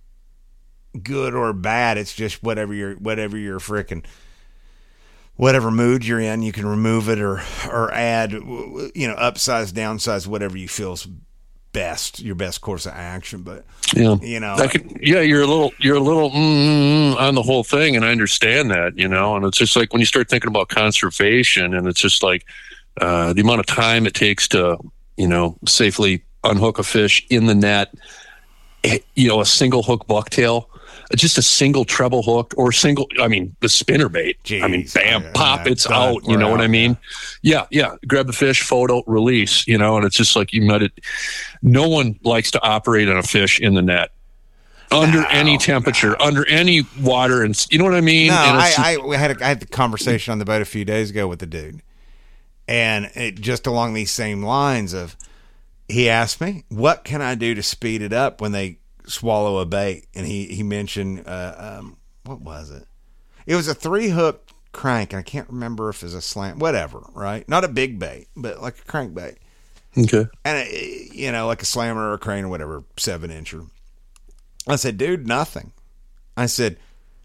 good or bad. It's just whatever you're, whatever you're freaking... whatever mood you're in, you can remove it or or add, you know, upsize, downsize, whatever you feel's best, your best course of action. But yeah, you know, I can, yeah, you're a little, you're a little mm, on the whole thing, and I understand that, you know, and it's just like when you start thinking about conservation, and it's just like uh, the amount of time it takes to, you know, safely unhook a fish in the net, you know, a single hook bucktail. Just a single treble hook or single, I mean, the spinner bait. Jeez, I mean, bam, yeah, pop, yeah, it's done, out. You know out, what I mean? Yeah. yeah, yeah. Grab the fish, photo, release, you know, and it's just like you met it. No one likes to operate on a fish in the net under no, any temperature, no. under any water. And you know what I mean? No, and I, I, I, had a, I had the conversation on the boat a few days ago with the dude. And it just along these same lines of, he asked me, what can I do to speed it up when they swallow a bait? And he he mentioned uh um what was it it was a three hook crank, and I can't remember if it was a slant, whatever, right? Not a big bait, but like a crank bait. Okay. And it, you know, like a slammer or a crane or whatever, seven incher. I said, dude, nothing. I said,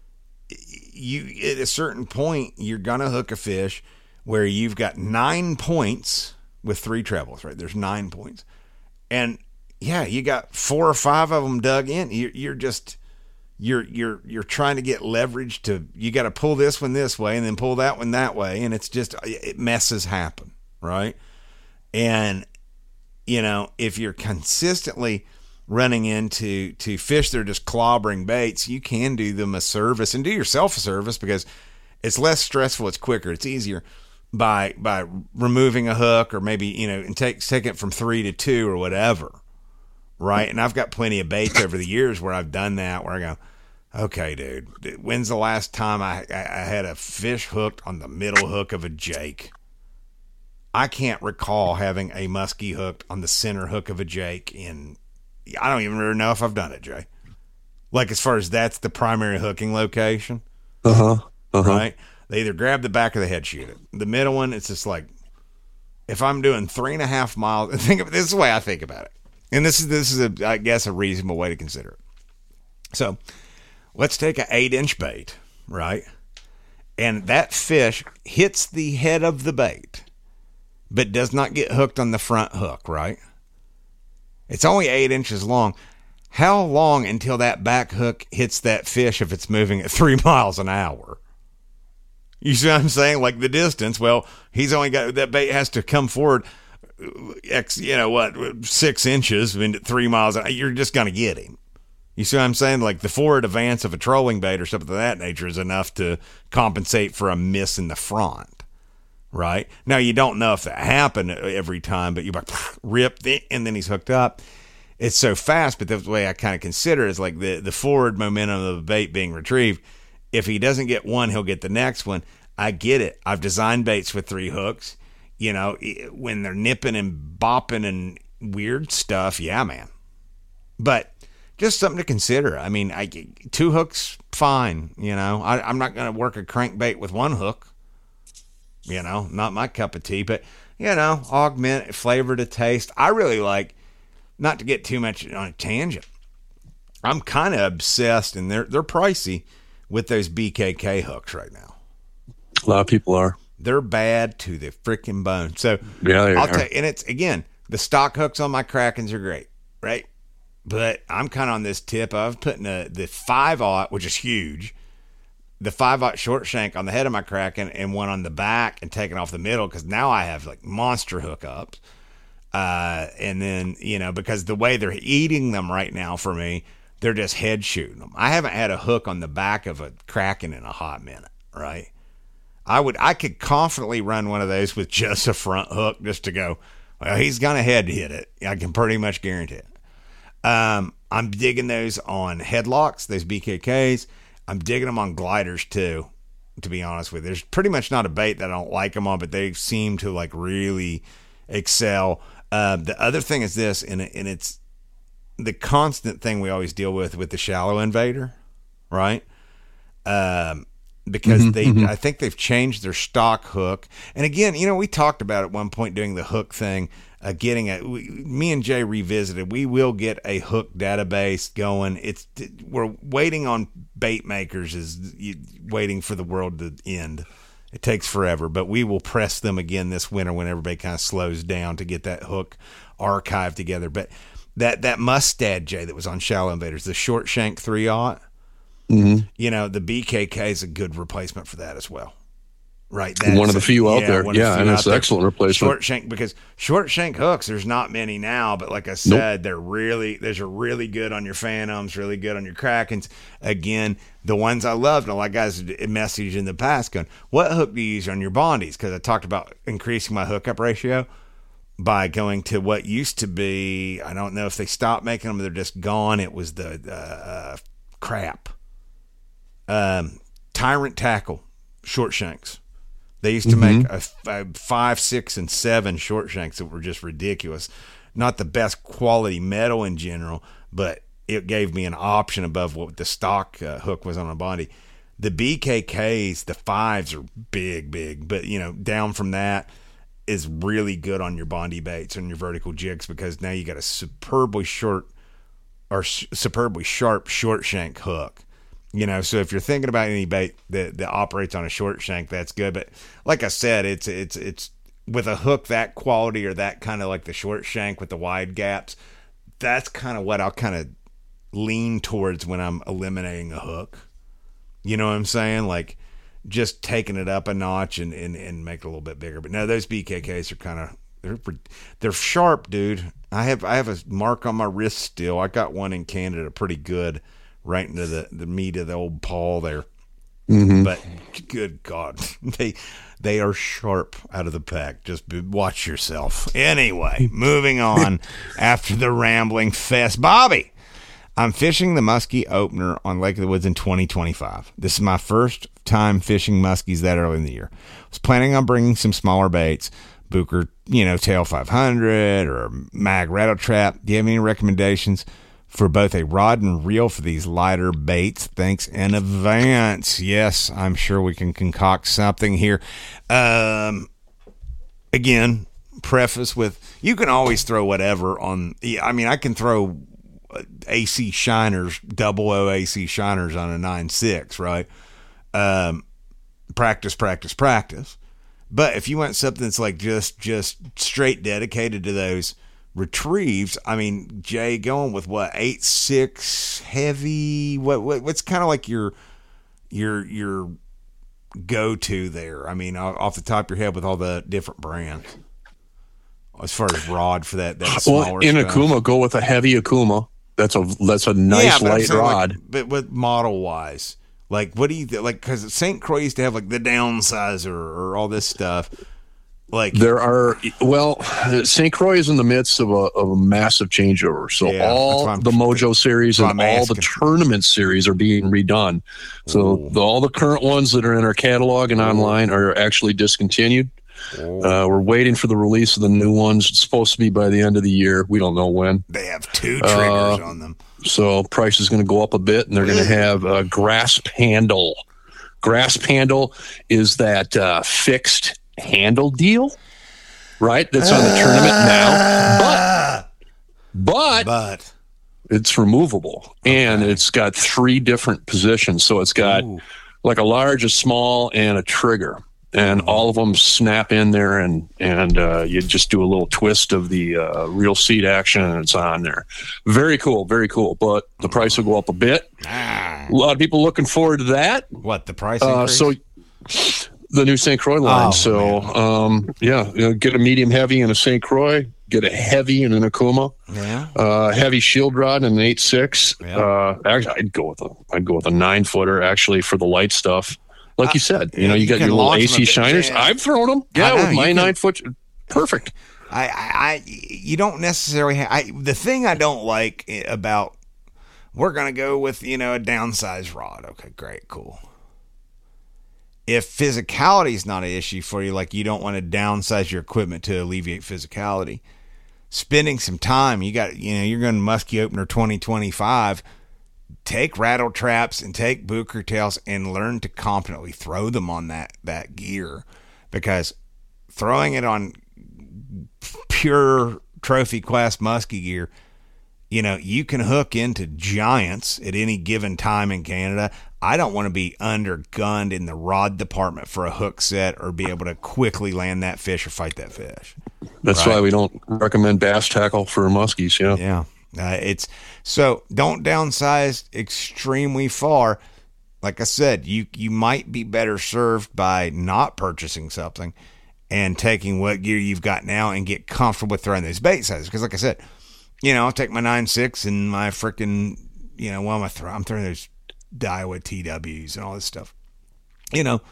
you at a certain point you're gonna hook a fish where you've got nine points with three trebles, right? There's nine points, and yeah, you got four or five of them dug in. You're, you're just, you're, you're, you're trying to get leverage to, you got to pull this one this way and then pull that one that way. And it's just, it messes happen. Right. And, you know, if you're consistently running into, to fish that are just clobbering baits, you can do them a service and do yourself a service because it's less stressful. It's quicker. It's easier by, by removing a hook or maybe, you know, and take, take it from three to two or whatever. Right. And I've got plenty of baits over the years where I've done that, where I go, okay, dude, when's the last time I, I, I had a fish hooked on the middle hook of a Jake? I can't recall having a muskie hooked on the center hook of a Jake in, I don't even really know if I've done it, Jay. Like as far as that's the primary hooking location. Uh-huh. Uh-huh. Right. They either grab the back or the head shoot it. The middle one, it's just like, if I'm doing three and a half miles, think of this is the way I think about it. And this is, this is a, I guess, a reasonable way to consider it. So let's take an eight inch bait, right? And that fish hits the head of the bait, but does not get hooked on the front hook, right? It's only eight inches long. How long until that back hook hits that fish if it's moving at three miles an hour? You see what I'm saying? Like the distance. Well, he's only got, that bait has to come forward X, you know what, six inches into three miles. You're just going to get him. You see what I'm saying? Like the forward advance of a trolling bait or something of that nature is enough to compensate for a miss in the front, right? Now, you don't know if that happened every time, but you're like, rip, and then he's hooked up. It's so fast, but the way I kind of consider it is like the, the forward momentum of the bait being retrieved. If he doesn't get one, he'll get the next one. I get it. I've designed baits with three hooks. You know, when they're nipping and bopping and weird stuff, yeah, man. But just something to consider. I mean, I, two hooks, fine. You know, I, I'm not going to work a crankbait with one hook. You know, not my cup of tea. But, you know, augment, flavor to taste. I really like, not to get too much on a tangent, I'm kind of obsessed, and they're they're pricey, with those B K K hooks right now. A lot of people are. They're bad to the freaking bone. So yeah, they I'll are. tell you, and it's again, the stock hooks on my Krakens are great, right? But I'm kind of on this tip of putting a, the five aught, which is huge, the five aught short shank on the head of my Kraken and one on the back and taking off the middle, because now I have like monster hookups. Uh, and then, you know, because the way they're eating them right now for me, they're just head shooting them. I haven't had a hook on the back of a Kraken in a hot minute, right? I would, I could confidently run one of those with just a front hook just to go, well, he's going to head hit it. I can pretty much guarantee it. Um, I'm digging those on headlocks, those B K Ks. I'm digging them on gliders too, to be honest with you. There's pretty much not a bait that I don't like them on, but they seem to like really excel. Uh, the other thing is this, and, and it's the constant thing we always deal with with the shallow invader, right? Um, because mm-hmm, they, mm-hmm. I think they've changed their stock hook. And again, you know, we talked about at one point doing the hook thing, uh, getting a, we, me and Jay revisited, we will get a hook database going. It's, we're waiting on bait makers is waiting for the world to end. It takes forever, but we will press them again this winter when everybody kind of slows down to get that hook archive together. But that, that Mustad, Jay, that was on Shallow Invaders, the short shank three aught, mm-hmm. you know, the B K K is a good replacement for that as well. Right. One of the few out there. Yeah, and it's an excellent replacement. Short shank, because short shank hooks, there's not many now, but like I said, nope. they're really, those are really good on your Phantoms, really good on your Krakens. Again, the ones I loved, and a lot of guys messaged in the past going, what hook do you use on your Bondies? Because I talked about increasing my hookup ratio by going to what used to be, I don't know if they stopped making them, they're just gone. It was the uh, crap. Um, Tyrant Tackle, short shanks. They used to mm-hmm. make a, a five, six, and seven short shanks that were just ridiculous. Not the best quality metal in general, but it gave me an option above what the stock uh, hook was on a Bondi. The B K Ks, the fives are big, big, but you know, down from that is really good on your Bondi baits and your vertical jigs, because now you got a superbly short or s- superbly sharp short shank hook. You know, so if you're thinking about any bait that, that operates on a short shank, that's good. But like I said, it's it's it's with a hook that quality, or that kind of like the short shank with the wide gaps, that's kind of what I'll kind of lean towards when I'm eliminating a hook. You know what I'm saying? Like just taking it up a notch and, and, and make it a little bit bigger. But no, those B K Ks are kind of, they're they're sharp, dude. I have I have a mark on my wrist still. I got one in Canada, pretty good. Right into the, the meat of the old paw there. Mm-hmm. But good God, they they are sharp out of the pack. Just be, watch yourself. Anyway, moving on after the rambling fest. Bobby, I'm fishing the muskie opener on Lake of the Woods in twenty twenty-five. This is my first time fishing muskies that early in the year. I was planning on bringing some smaller baits, Booker, you know, Tail five hundred or Mag Rattle Trap. Do you have any recommendations for both a rod and reel for these lighter baits? Thanks in advance. Yes, I'm sure we can concoct something here. Um, again, preface with, you can always throw whatever on. I mean, I can throw A C shiners, double O A C shiners on a nine six, right? Um, practice, practice, practice. But if you want something that's like just just straight dedicated to those retrieves, I mean, Jay, going with what, eight six heavy, what, what what's kind of like your your your go to there? I mean, off the top of your head with all the different brands as far as rod for that that smaller well, in stuff. Akuma, go with a heavy Akuma. that's a that's a nice yeah, but I'm light saying, rod. Like, but with model wise, like what do you th- like? Because Saint Croix used to have like the downsizer or all this stuff. Like There are, well, Saint Croix is in the midst of a, of a massive changeover. So Yeah, all that's the what I'm- Mojo series that's and what I'm all the asking. tournament series are being redone. So the, all the current ones that are in our catalog and online are actually discontinued. Uh, we're waiting for the release of the new ones. It's supposed to be by the end of the year. We don't know when. they have two triggers Uh, on them. So price is going to go up a bit, and they're going to have a grasp handle. Grasp handle is that uh, fixed handle deal, right? That's on the tournament now, but but But it's removable, and it's got three different positions. So it's got Ooh. like a large, a small, and a trigger. And all of them snap in there, and and uh, you just do a little twist of the uh, reel seat action, and it's on there. Very cool, very cool. But the price will go up a bit. ah, A lot of people looking forward to that. what the price? Uh, increase? so the new Saint Croix line. Oh, so um, yeah, you know, get a medium heavy in a Saint Croix. Get a heavy in an Akuma. yeah, Uh, heavy shield rod in an eight six. Yeah. Uh, actually, I'd go with a I'd go with a nine footer actually for the light stuff. Like you said, you know, you you got can your little launch A them a C bit, shiners. yeah. I've thrown them. I Yeah, know, with you my can- nine foot. Perfect. I, I, I, you don't necessarily. Ha- I the thing I don't like i- about we're gonna go with you know a downsized rod. Okay, great, cool. If physicality is not an issue for you, like you don't want to downsize your equipment to alleviate physicality, spending some time, you got you know you're going to Muskie Opener twenty twenty-five. Take rattle traps and take Booker tails and learn to competently throw them on that that gear, because throwing it on pure trophy class muskie gear, you know, you can hook into giants at any given time in Canada. I don't want to be undergunned in the rod department for a hook set or be able to quickly land that fish or fight that fish. That's Right. why we don't recommend bass tackle for muskies. Yeah. Yeah. Uh, it's so don't downsize extremely far. Like I said, you you might be better served by not purchasing something and taking what gear you've got now and get comfortable with throwing those bait sizes. Because like I said, you know, I'll take my nine six and my freaking, you know, what am I throwing? I'm throwing those Daiwa T Ws and all this stuff. You know,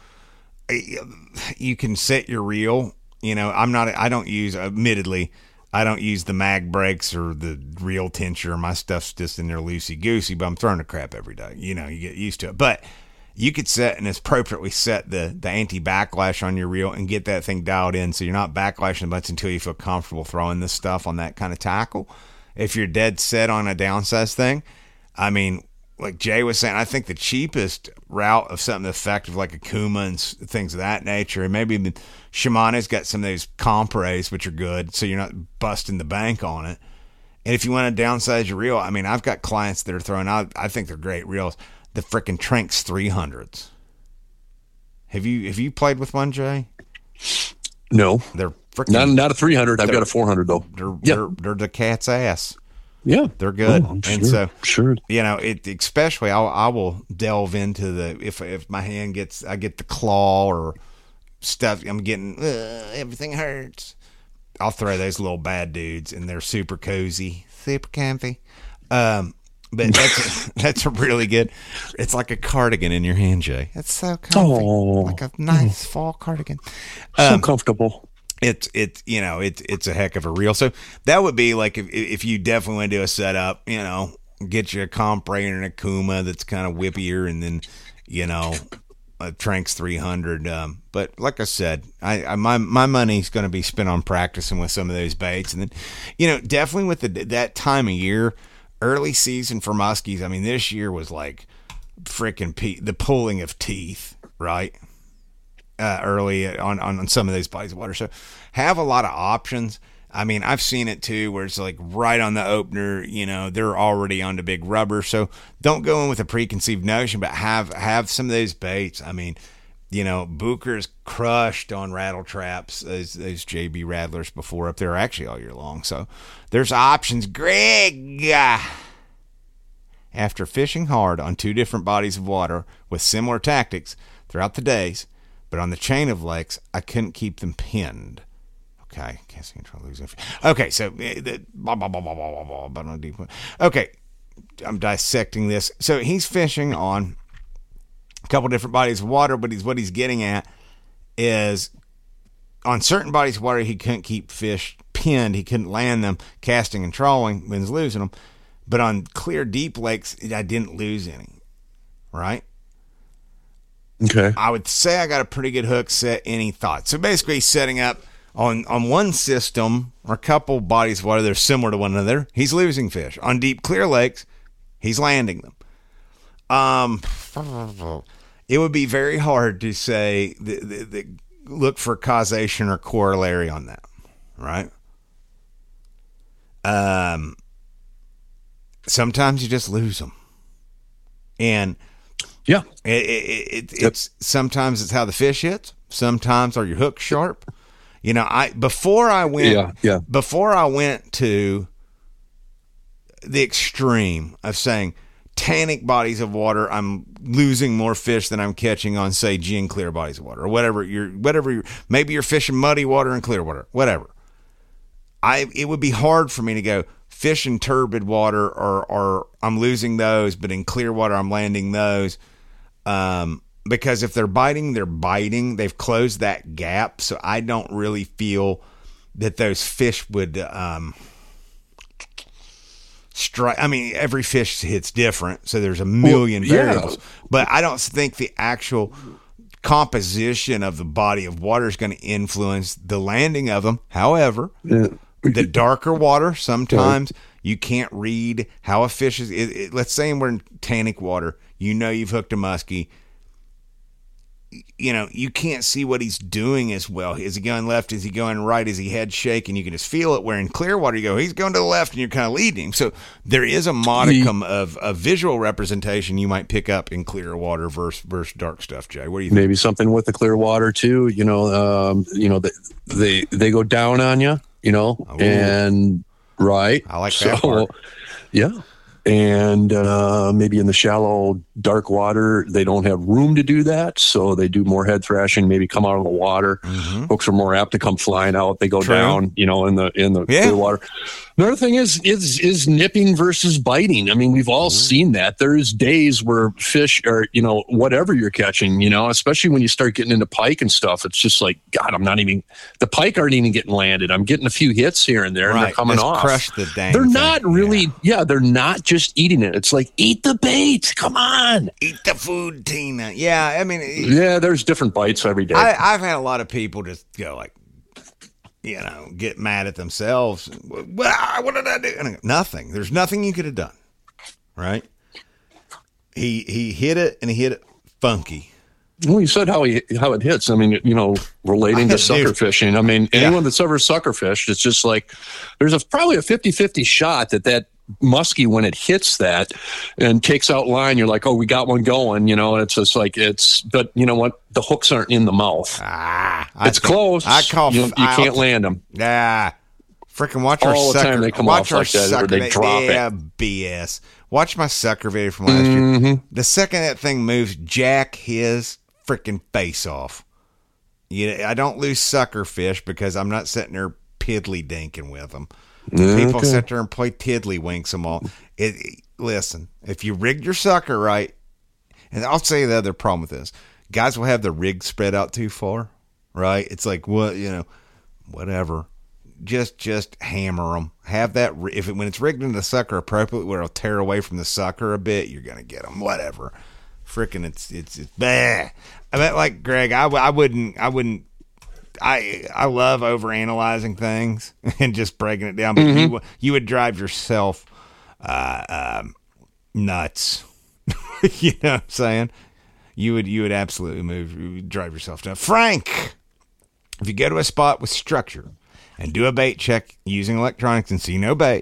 you can set your reel. You know, I'm not, I don't use, admittedly, I don't use the mag brakes or the reel tincture. My stuff's just in there loosey goosey, but I'm throwing the crap every day. You know, you get used to it. But you could set and appropriately set the, the anti backlash on your reel and get that thing dialed in so you're not backlashing a bunch until you feel comfortable throwing this stuff on that kind of tackle. If you're dead set on a downsize thing, I mean, like Jay was saying, I think the cheapest route of something effective like a Kuma and s- things of that nature, and maybe even Shimano's got some of those comprays, which are good, so you're not busting the bank on it. And if you want to downsize your reel, I mean, I've got clients that are throwing out, I think they're great reels, the frickin' Tranx three hundreds. Have you have you played with one, Jay? No, They're freaking, not not a three hundred. I've got a four hundred though. they're, Yeah. they're, they're the cat's ass. Yeah, They're good. Oh, I'm And sure, so, sure. you know, it especially I'll, I will delve into the if if my hand gets I get the claw or stuff I'm getting uh, everything hurts. I'll throw those little bad dudes and they're super cozy, super comfy. Um, but that's that's a really good. It's like a cardigan in your hand, Jay. It's so comfy, Oh. like a nice fall cardigan. So Um, comfortable. it's it's you know it's it's a heck of a reel. So that would be like if if you definitely want to do a setup, you know, get you a Compray and an Akuma that's kind of whippier, and then you know a Tranx three hundred. Um, but like I said, I, I my my money's going to be spent on practicing with some of those baits, and then you know definitely with the that time of year, early season for muskies. I mean, this year was like freaking pe- the pulling of teeth, right? Uh, early on, on, on some of those bodies of water. So have a lot of options. I mean, I've seen it too, where it's like right on the opener, you know, they're already on the big rubber. So don't go in with a preconceived notion, but have, have some of those baits. I mean, you know, Booker's crushed on rattle traps, those, those J B rattlers before up there actually all year long. So there's options. Greg, uh, after fishing hard on two different bodies of water with similar tactics throughout the days, but on the chain of lakes, I couldn't keep them pinned. Okay, can't see control losing. Okay, so eh, the blah blah blah blah blah blah blah. But on a deep one. Okay, I'm dissecting this. So he's fishing on a couple different bodies of water, but he's what he's getting at is on certain bodies of water he couldn't keep fish pinned, he couldn't land them, casting and trawling when he's losing them. But on clear, deep lakes, I didn't lose any. Right? Okay. I would say I got a pretty good hook set. Any thoughts? So basically, he's setting up on on one system or a couple bodies of water that are similar to one another. He's losing fish. On deep, clear lakes, he's landing them. Um, it would be very hard to say the, the, the, look for causation or corollary on that, right? Um, sometimes you just lose them, and yeah, it, it, it, yep. it's sometimes it's how the fish hits. Sometimes are your hooks sharp. You know, I before I went, yeah, yeah. before I went to the extreme of saying tannic bodies of water, I'm losing more fish than I'm catching on, say, gin clear bodies of water or whatever. You're whatever. You're, maybe you're fishing muddy water and clear water, whatever. I it would be hard for me to go fish in turbid water or or I'm losing those, but in clear water I'm landing those. Um. Because if they're biting, they're biting. They've closed that gap, so I don't really feel that those fish would um, strike. I mean, every fish hits different, so there's a million well, yeah. variables. But I don't think the actual composition of the body of water is going to influence the landing of them. However, yeah. the darker water, sometimes you can't read how a fish is. It, it, let's say we're in tannic water. You know you've hooked a muskie. You know, you can't see what he's doing as well. Is he going left? Is he going right? Is he head shaking? You can just feel it. Where in clear water, you go, he's going to the left, and you're kind of leading him. So there is a modicum of, of visual representation you might pick up in clear water versus versus dark stuff. Jay, what do you think? Maybe something with the clear water too. You know, um, you know, they, they they go down on you. You know, Ooh. and right. I like so, that part. Yeah. And uh, maybe in the shallow, dark water, they don't have room to do that. So they do more head thrashing, maybe come out of the water. Mm-hmm. Hooks are more apt to come flying out. They go True. down, you know, in the in the yeah. clear water. Another thing is, is is nipping versus biting. I mean, we've all mm-hmm. seen that. There's days where fish are, you know, whatever you're catching, you know, especially when you start getting into pike and stuff, it's just like, God, I'm not even, the pike aren't even getting landed. I'm getting a few hits here and there, right. and they're coming Just off. Crush the dang They're thing. not really, yeah. yeah, they're not just eating it. It's like, eat the bait. Come on. Eat the food, Tina. Yeah, I mean. It, yeah, there's different bites every day. I, I've had a lot of people just go like, you know, get mad at themselves. What, what did I do? And I go, nothing. There's nothing you could have done. Right? He he hit it, and he hit it funky. Well, you said how he how it hits. I mean, you know, relating to sucker fishing. I mean, anyone yeah. that's ever sucker fished, it's just like there's a probably a fifty-fifty shot that that muskie, when it hits that and takes out line, you're like, oh, we got one going, you know, and it's just like it's, but you know what? The hooks aren't in the mouth. Ah, it's think, close. I call, you, you I, can't land them. Yeah. Freaking watch our All sucker. the time they come watch off our like that, sucker. or they drop yeah, it. B S. Watch my sucker video from last mm-hmm. year. The second that thing moves, jack his freaking face off. You know, I don't lose sucker fish because I'm not sitting there piddly dinking with them. Okay. People sit there and play tiddlywinks them all. It, it, listen, if you rigged your sucker right, and I'll say the other problem with this, guys will have the rig spread out too far, right? It's like, what, you know, whatever. Just, just hammer them. Have that, if it, when it's rigged into the sucker appropriately, where it'll tear away from the sucker a bit, you're gonna get them. Whatever. Freaking, it's, it's, it's, bah. I mean, like Greg, I, I wouldn't, I wouldn't. I I love overanalyzing things and just breaking it down, but mm-hmm. you you would drive yourself uh, um, nuts. You know what I'm saying? You would you would absolutely move, you would drive yourself nuts. Frank, if you go to a spot with structure and do a bait check using electronics and see no bait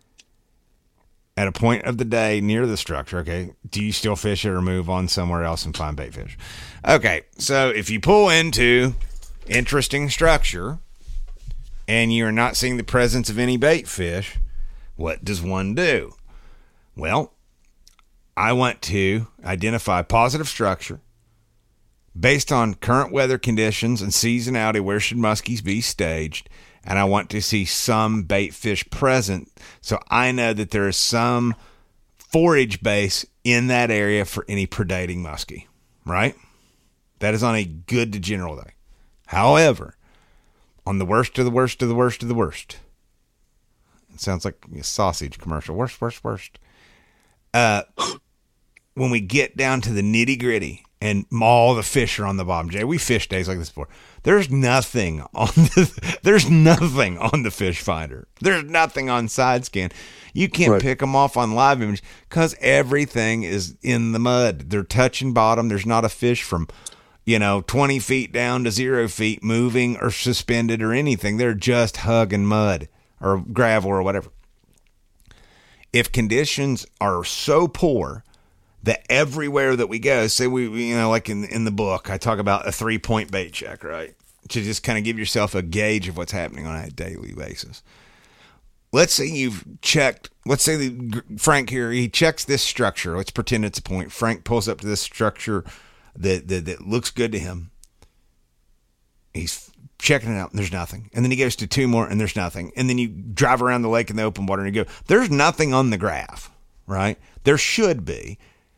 at a point of the day near the structure, okay, do you still fish it or move on somewhere else and find bait fish? Okay, so if you pull into interesting structure and you're not seeing the presence of any bait fish, what does one do? Well, I want to identify positive structure based on current weather conditions and seasonality. Where should muskies be staged? And I want to see some bait fish present, so I know that there is some forage base in that area for any predating muskie, right? That is on a good to general day. However, on the worst of the worst of the worst of the worst, it sounds like a sausage commercial. Worst, worst, worst. Uh, when we get down to the nitty gritty and all the fish are on the bottom, Jay, we fish days like this before. There's nothing on the, there's nothing on the fish finder. There's nothing on side scan. You can't right. pick them off on live image because everything is in the mud. They're touching bottom. There's not a fish from, you know, twenty feet down to zero feet moving or suspended or anything. They're just hugging mud or gravel or whatever. If conditions are so poor that everywhere that we go, say we, you know, like in in the book, I talk about a three point bait check, right? To just kind of give yourself a gauge of what's happening on a daily basis. Let's say you've checked, let's say the, Frank here, he checks this structure. Let's pretend it's a point. Frank pulls up to this structure that, that, that looks good to him. He's checking it out, and there's nothing. And then he goes to two more, and there's nothing. And then you drive around the lake in the open water, and you go, there's nothing on the graph, right? There should be.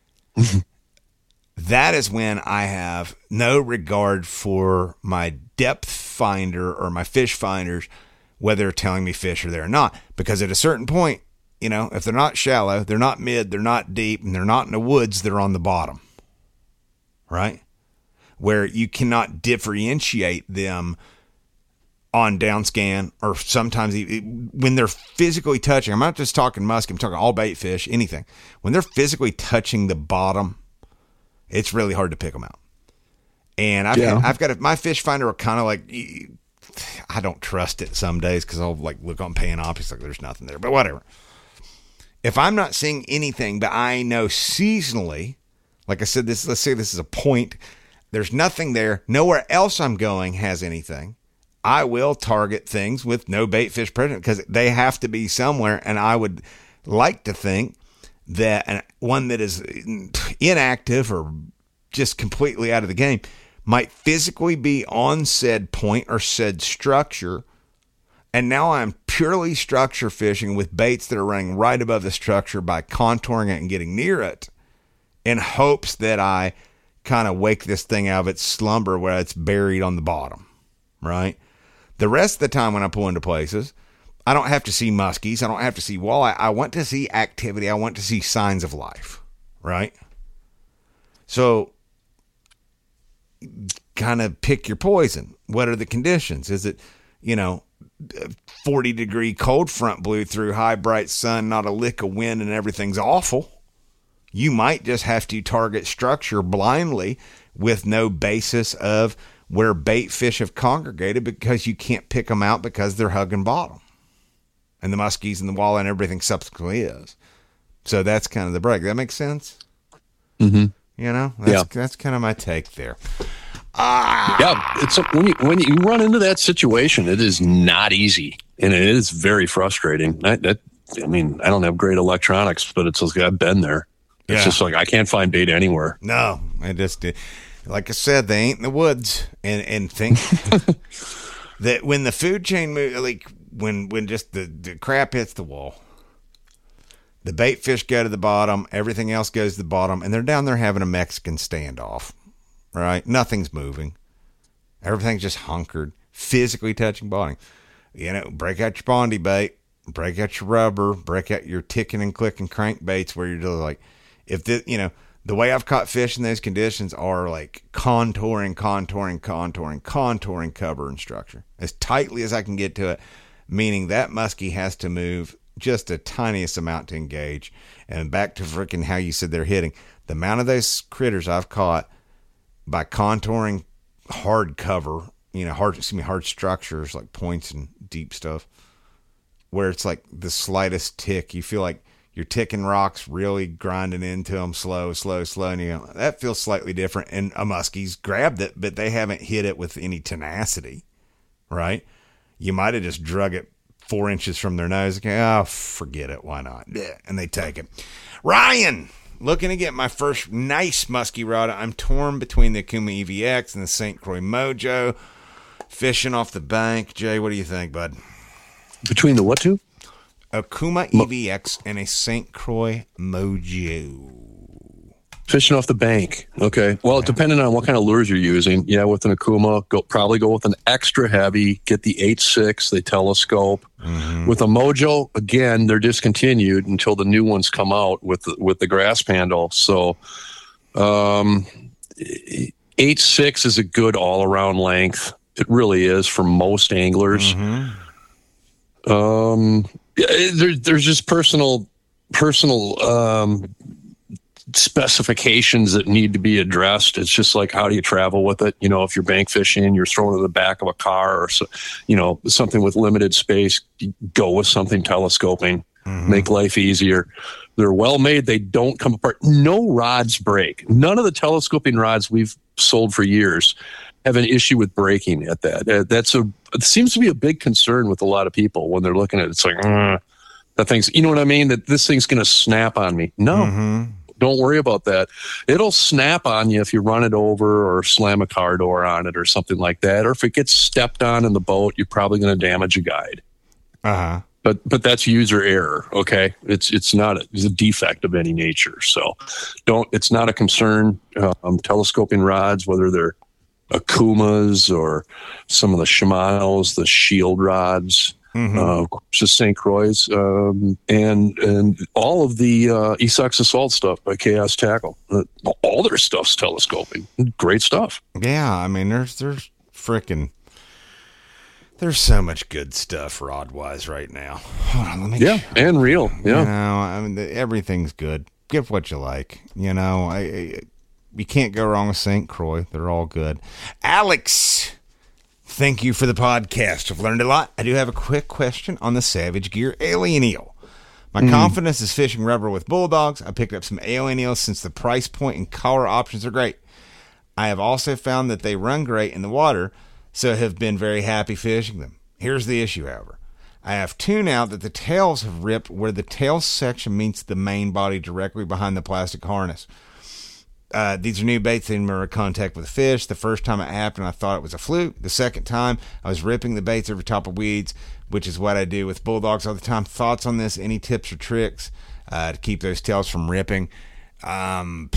That is when I have no regard for my depth finder or my fish finders, whether they're telling me fish are there or not. Because at a certain point, you know, if they're not shallow, they're not mid, they're not deep, and they're not in the woods, they're on the bottom, right? Where you cannot differentiate them on down scan, or sometimes when they're physically touching. I'm not just talking muskie, I'm talking all bait fish, anything. When they're physically touching the bottom, it's really hard to pick them out. And I've, yeah. had, I've got a, my fish finder are kind of like, I don't trust it some days because I'll like look on Panoptix, like there's nothing there, but whatever. If I'm not seeing anything, but I know seasonally, like I said, this, let's say this is a point, there's nothing there, nowhere else I'm going has anything, I will target things with no bait fish present because they have to be somewhere. And I would like to think that one that is inactive or just completely out of the game might physically be on said point or said structure. And now I'm purely structure fishing with baits that are running right above the structure by contouring it and getting near it in hopes that I kind of wake this thing out of its slumber where it's buried on the bottom, right? The rest of the time when I pull into places, I don't have to see muskies. I don't have to see walleye. I want to see activity. I want to see signs of life, right? So kind of pick your poison. What are the conditions? Is it, you know, forty degree cold front blew through, high bright sun, not a lick of wind, and everything's awful? You might just have to target structure blindly with no basis of where bait fish have congregated because you can't pick them out because they're hugging bottom. And the muskies and the walleye and everything subsequently is. So that's kind of the break. That makes sense? Mm-hmm. You know? That's, yeah. That's kind of my take there. Ah! Yeah, it's a, when, you, when you run into that situation, it is not easy. And it is very frustrating. That, that, I mean, I don't have great electronics, but it's like I've been there. It's yeah. just like I can't find bait anywhere. No, I just... Like I said, they ain't in the woods, and and think that when the food chain move, like when when just the, the crap hits the wall, the bait fish go to the bottom, everything else goes to the bottom, and they're down there having a Mexican standoff, right? Nothing's moving, everything's just hunkered, physically touching bottom. You know, break out your Bondi bait, break out your rubber, break out your ticking and clicking crankbaits, where you're just like, if the you know. The way I've caught fish in those conditions are like contouring, contouring, contouring, contouring cover and structure as tightly as I can get to it, meaning that muskie has to move just the tiniest amount to engage. And back to freaking how you said they're hitting. The amount of those critters I've caught by contouring hard cover, you know, hard, excuse me, hard structures like points and deep stuff, where it's like the slightest tick, you feel like you're ticking rocks, really grinding into them slow, slow, slow. And you know, that feels slightly different. And a muskie's grabbed it, but they haven't hit it with any tenacity, right? You might have just drug it four inches from their nose. Okay, oh, forget it. Why not? Yeah, and they take it. Ryan, looking to get my first nice muskie rod. I'm torn between the Akuma E V X and the Saint Croix Mojo. Fishing off the bank. Jay, what do you think, bud? Between the what two? Okuma E V X and a Saint Croix Mojo. Fishing off the bank. Okay. Well, Yeah. depending on what kind of lures you're using, yeah, with an Okuma, go probably go with an extra heavy. Get the eight six, they telescope. Mm-hmm. With a Mojo, again, they're discontinued until the new ones come out with the, with the grasp handle. So, um, eight six is a good all around length. It really is for most anglers. Mm-hmm. Um, yeah, there, there's just personal, personal, um, specifications that need to be addressed. It's just like, how do you travel with it? You know, if you're bank fishing, you're throwing it in the back of a car or, so, you know, something with limited space, go with something telescoping, mm-hmm. make life easier. They're well made. They don't come apart. No rods break. None of the telescoping rods we've sold for years have an issue with breaking at that. Uh, that's a, it seems to be a big concern with a lot of people when they're looking at it. It's like, uh, that thing's, you know what I mean? That this thing's going to snap on me. No. Mm-hmm. Don't worry about that. It'll snap on you if you run it over or slam a car door on it or something like that. Or if it gets stepped on in the boat, you're probably going to damage a guide. Uh-huh. But but that's user error. Okay, it's it's not a, it's a defect of any nature. So don't. It's not a concern. Um, telescoping rods, whether they're Akumas or some of the Shimano's, the Shield rods. Mm-hmm. Uh, of course, the Saint Croix, um, and and all of the uh, Esox Assault stuff by Chaos Tackle. Uh, all their stuff's telescoping. Great stuff. Yeah, I mean, there's there's freaking there's so much good stuff rod wise right now. Hold on, let me. Yeah, and real. Yeah, you know, I mean, the, everything's good. Get what you like. You know, I, I you can't go wrong with Saint Croix. They're all good. Alex. Thank you for the podcast. I've learned a lot. I do have a quick question on the Savage Gear Alien Eel. My mm. confidence is fishing rubber with Bulldogs. I picked up some Alien Eels since the price point and color options are great. I have also found that they run great in the water, so have been very happy fishing them. Here's the issue, however. I have two now that the tails have ripped where the tail section meets the main body directly behind the plastic harness. Uh, these are new baits. They didn't remember contact with a fish. The first time it happened, I thought it was a fluke. The second time, I was ripping the baits over top of weeds, which is what I do with Bulldogs all the time. Thoughts on this? Any tips or tricks uh, to keep those tails from ripping? Um,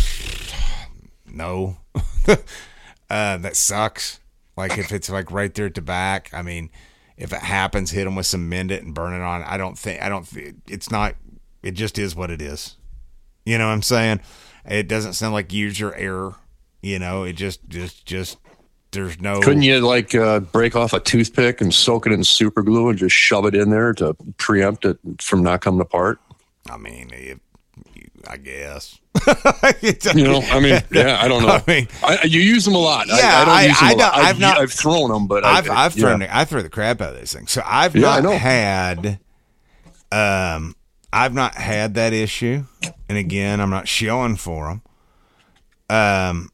no. uh, that sucks. Like if it's like right there at the back. I mean, if it happens, hit them with some Mend It and burn it on. I don't think. I don't. Th- it's not. It just is what it is. You know what I'm saying? It doesn't sound like user error, you know. It just, just, just. There's no. Couldn't you like uh, break off a toothpick and soak it in super glue and just shove it in there to preempt it from not coming apart? I mean, it, I guess. you know, I mean, yeah, I don't know. I mean, I, you use them a lot. Yeah, I, I don't I, use them I, a lot. I've, I've not. I've thrown them, but I've, I, I've thrown. Yeah. I throw the crap out of those things. So I've yeah, not had. Um. I've not had that issue, and again, I'm not shilling for them. Um,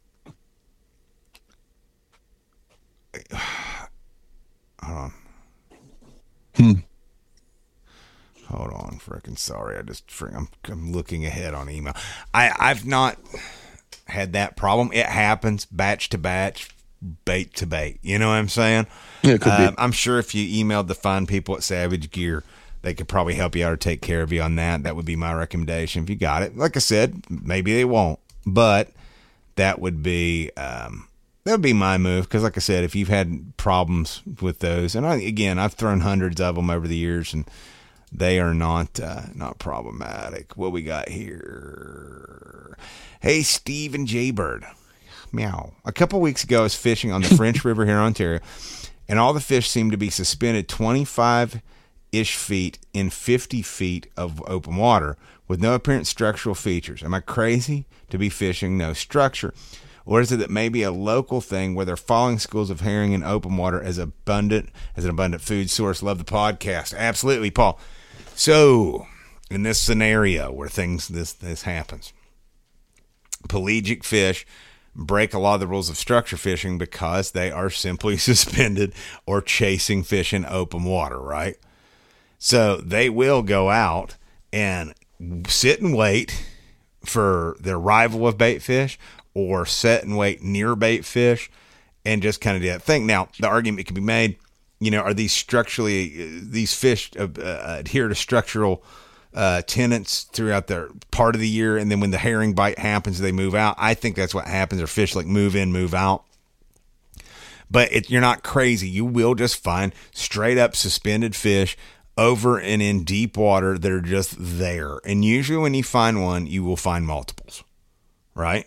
hold on. Hmm. Hold on, frickin' sorry. I just I'm, I'm looking ahead on email. I I've not had that problem. It happens batch to batch, bait to bait. You know what I'm saying? Yeah, it could uh, be. I'm sure if you emailed the fine people at Savage Gear, they could probably help you out or take care of you on that. That would be my recommendation if you got it. Like I said, maybe they won't, but that would be um, that would be my move. Because, like I said, if you've had problems with those, and I, again, I've thrown hundreds of them over the years, and they are not uh, not problematic. What we got here? Hey, Steve and Jaybird. Meow. A couple weeks ago, I was fishing on the French River here in Ontario, and all the fish seemed to be suspended twenty-five ish feet in fifty feet of open water with no apparent structural features. Am I crazy to be fishing no structure? Or is it that maybe a local thing where they're following schools of herring in open water as abundant as an abundant food source? Love the podcast. Absolutely, Paul. So in this scenario where things this this happens, pelagic fish break a lot of the rules of structure fishing because they are simply suspended or chasing fish in open water, right? So they will go out and sit and wait for the arrival of bait fish or sit and wait near bait fish and just kind of do that thing. Now, the argument can be made, you know, are these structurally, these fish uh, uh, adhere to structural uh, tenets throughout their part of the year, and then when the herring bite happens, they move out. I think that's what happens. Or fish like move in, move out. But it, you're not crazy. You will just find straight up suspended fish over and in deep water that are just there. And usually when you find one, you will find multiples, right?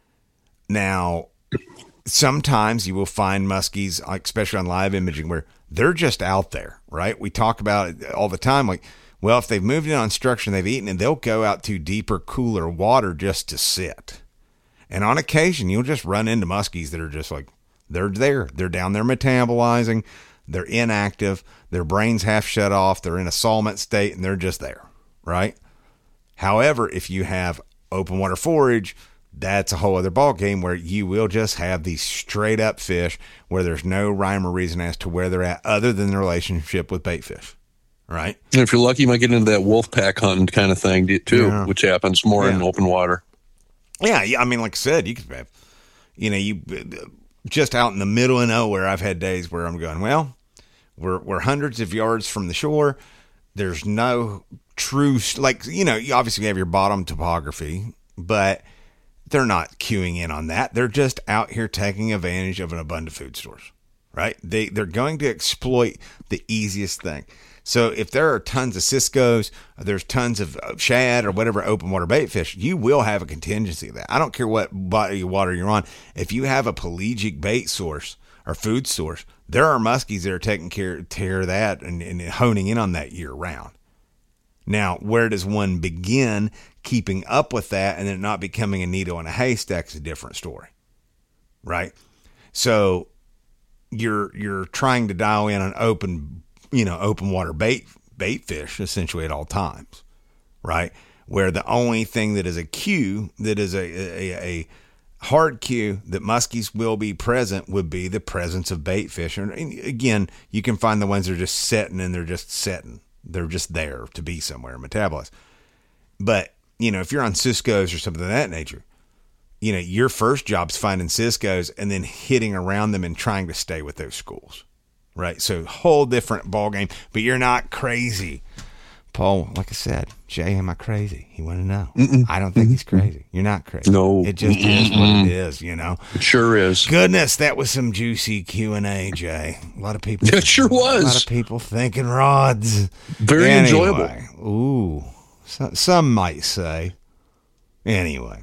Now, sometimes you will find muskies, like especially on live imaging, where they're just out there, right? We talk about it all the time. Like, well, if they've moved in on structure and they've eaten, and they'll go out to deeper, cooler water just to sit. And on occasion, you'll just run into muskies that are just like, they're there. They're down there metabolizing. They're inactive. Their brain's half shut off. They're in a solvent state, and they're just there, right? However, if you have open water forage, that's a whole other ball game where you will just have these straight up fish where there's no rhyme or reason as to where they're at other than the relationship with bait fish, right? And if you're lucky, you might get into that wolf pack hunting kind of thing too, Yeah. which happens more Yeah. in open water. Yeah, yeah. I mean, like I said, you could have, you know, you just out in the middle of nowhere. I've had days where I'm going, well, we're we're hundreds of yards from the shore. There's no true, like, you know, you obviously have your bottom topography, but they're not queuing in on that. They're just out here taking advantage of an abundant food source, right? They they're going to exploit the easiest thing. So if there are tons of Cisco's, there's tons of shad or whatever open water bait fish, you will have a contingency of that. I don't care what body of water you're on. If you have a pelagic bait source or food source, there are muskies that are taking care, care of that and, and honing in on that year round. Now, where does one begin keeping up with that and then not becoming a needle in a haystack is a different story, right? So you're you're trying to dial in an open, you know, open water bait bait fish essentially at all times, right? Where the only thing that is a cue, that is a a, a hard cue that muskies will be present would be the presence of bait fish. And again, you can find the ones that are just setting and they're just setting. They're just there to be somewhere and metabolize. But, you know, if you're on Cisco's or something of that nature, you know, your first job's finding Cisco's and then hitting around them and trying to stay with those schools, right? So whole different ball game, but you're not crazy. Paul, like I said, Jay, am I crazy? You want to know? Mm-mm. I don't think Mm-mm. he's crazy. You're not crazy. No. It just Mm-mm. is what it is, you know? It sure is. Goodness, that was some juicy Q and A, Jay. A lot of people. It sure was. A lot of people thinking rods. Very anyway, enjoyable. Ooh, so, some might say. Anyway,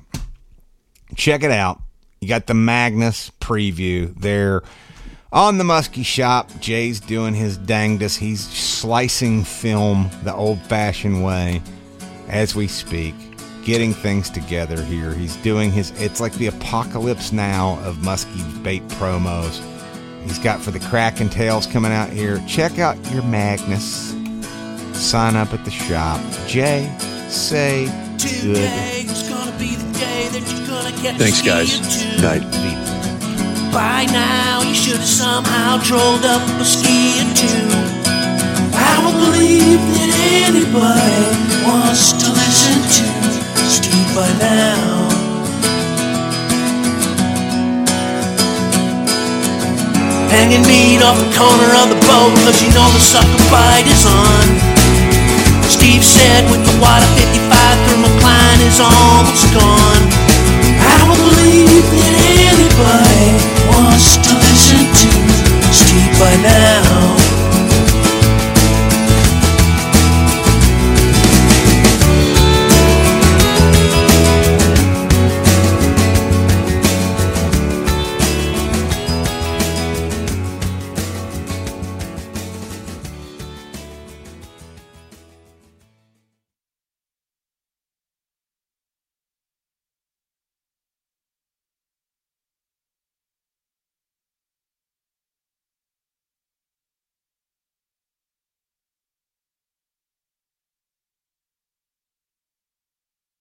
check it out. You got the Magnus preview there. On the Muskie Shop, Jay's doing his dangdest. He's slicing film the old-fashioned way as we speak, getting things together here. He's doing his, it's like the apocalypse now of Muskie bait promos. He's got for the Kraken Tails coming out here. Check out your Magnus. Sign up at the shop. Jay, say good. Thanks, guys. Night. By now you should have somehow trolled up a ski or two. I don't believe that anybody wants to listen to Steve by now. Hanging meat off the corner of the boat, cause you know the sucker bite is on. Steve said with the water fifty-five thermocline is almost gone. I don't believe that anybody wants to listen to Steve by now.